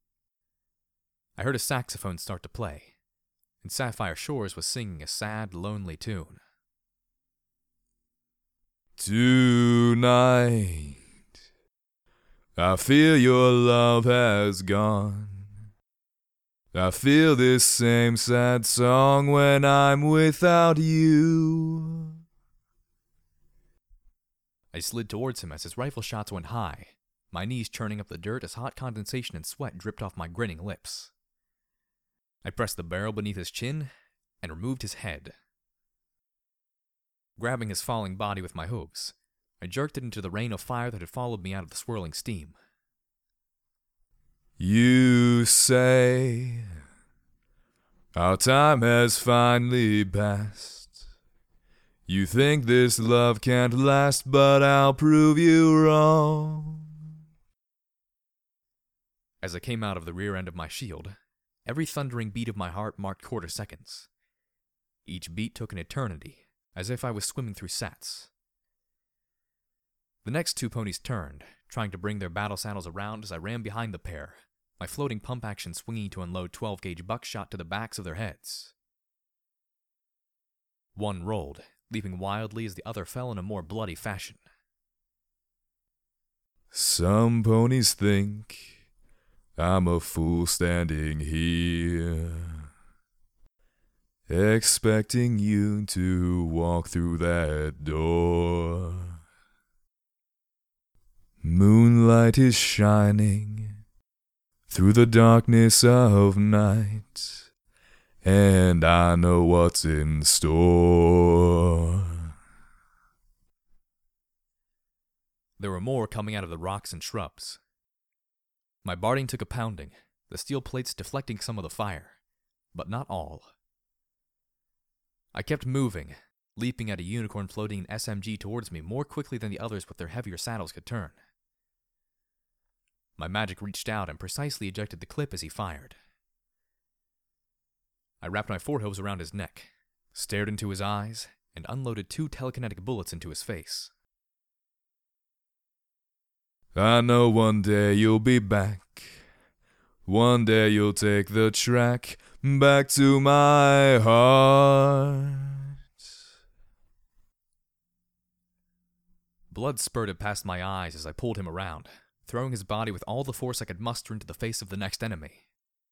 I heard a saxophone start to play, and Sapphire Shores was singing a sad, lonely tune. Tonight, I feel your love has gone. I feel this same sad song when I'm without you. I slid towards him as his rifle shots went high, my knees churning up the dirt as hot condensation and sweat dripped off my grinning lips. I pressed the barrel beneath his chin and removed his head. Grabbing his falling body with my hooves, I jerked it into the rain of fire that had followed me out of the swirling steam. You say our time has finally passed. You think this love can't last, but I'll prove you wrong. As I came out of the rear end of my shield, every thundering beat of my heart marked quarter seconds. Each beat took an eternity, as if I was swimming through sats. The next two ponies turned, trying to bring their battle saddles around as I ran behind the pair, my floating pump action swinging to unload twelve gauge buckshot to the backs of their heads. One rolled, leaping wildly as the other fell in a more bloody fashion. Some ponies think I'm a fool standing here, expecting you to walk through that door. Moonlight is shining through the darkness of night, and I know what's in store. There were more coming out of the rocks and shrubs. My barding took a pounding, the steel plates deflecting some of the fire, but not all. I kept moving, leaping at a unicorn floating an S M G towards me more quickly than the others with their heavier saddles could turn. My magic reached out and precisely ejected the clip as he fired. I wrapped my forehooves around his neck, stared into his eyes, and unloaded two telekinetic bullets into his face. I know one day you'll be back. One day you'll take the track back to my heart. Blood spurted past my eyes as I pulled him around, throwing his body with all the force I could muster into the face of the next enemy.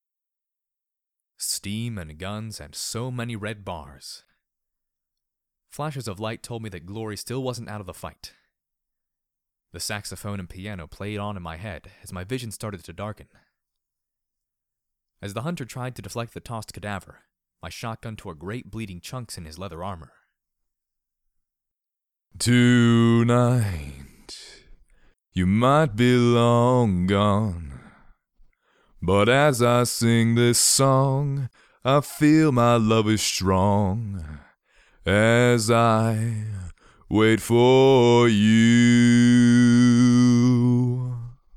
Steam and guns and so many red bars. Flashes of light told me that Glory still wasn't out of the fight. The saxophone and piano played on in my head as my vision started to darken. As the hunter tried to deflect the tossed cadaver, my shotgun tore great bleeding chunks in his leather armor. Tonight, you might be long gone, but as I sing this song, I feel my love is strong, as I wait for you.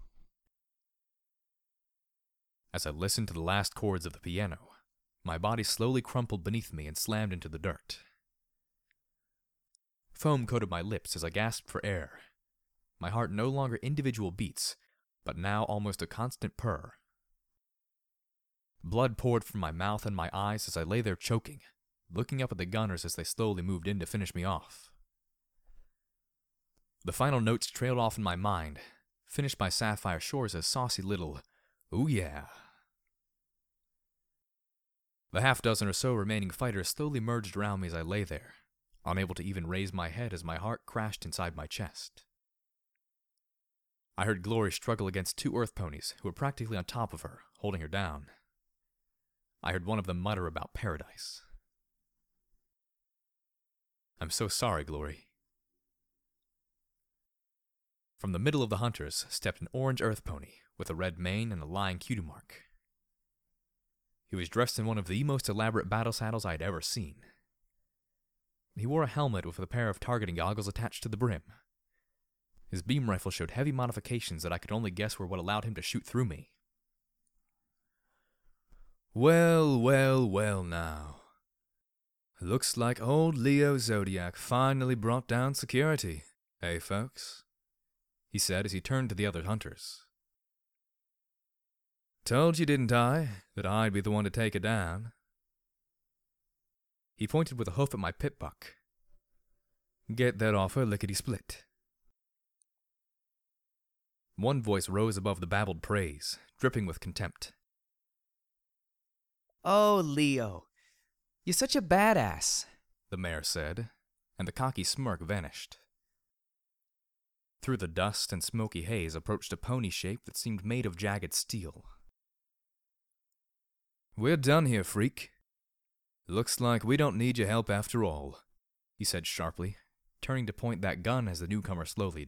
As I listened to the last chords of the piano, my body slowly crumpled beneath me and slammed into the dirt. Foam coated my lips as I gasped for air, my heart no longer individual beats, but now almost a constant purr. Blood poured from my mouth and my eyes as I lay there choking, looking up at the gunners as they slowly moved in to finish me off. The final notes trailed off in my mind, finished by Sapphire Shores as saucy little, "Ooh yeah." The half dozen or so remaining fighters slowly merged around me as I lay there, unable to even raise my head as my heart crashed inside my chest. I heard Glory struggle against two earth ponies who were practically on top of her, holding her down. I heard one of them mutter about paradise. "I'm so sorry, Glory." From the middle of the hunters stepped an orange earth pony with a red mane and a lying cutie mark. He was dressed in one of the most elaborate battle saddles I had ever seen. He wore a helmet with a pair of targeting goggles attached to the brim. His beam rifle showed heavy modifications that I could only guess were what allowed him to shoot through me. "Well, well, well now. Looks like old Leo Zodiac finally brought down security, eh, folks?" he said as he turned to the other hunters. "Told you, didn't I, that I'd be the one to take it down?" He pointed with a hoof at my pit buck. "Get that off her lickety-split." One voice rose above the babbled praise, dripping with contempt. "Oh, Leo, you're such a badass," the mayor said, and the cocky smirk vanished. Through the dust and smoky haze approached a pony shape that seemed made of jagged steel. "We're done here, freak. Looks like we don't need your help after all," he said sharply, turning to point that gun as the newcomer slowly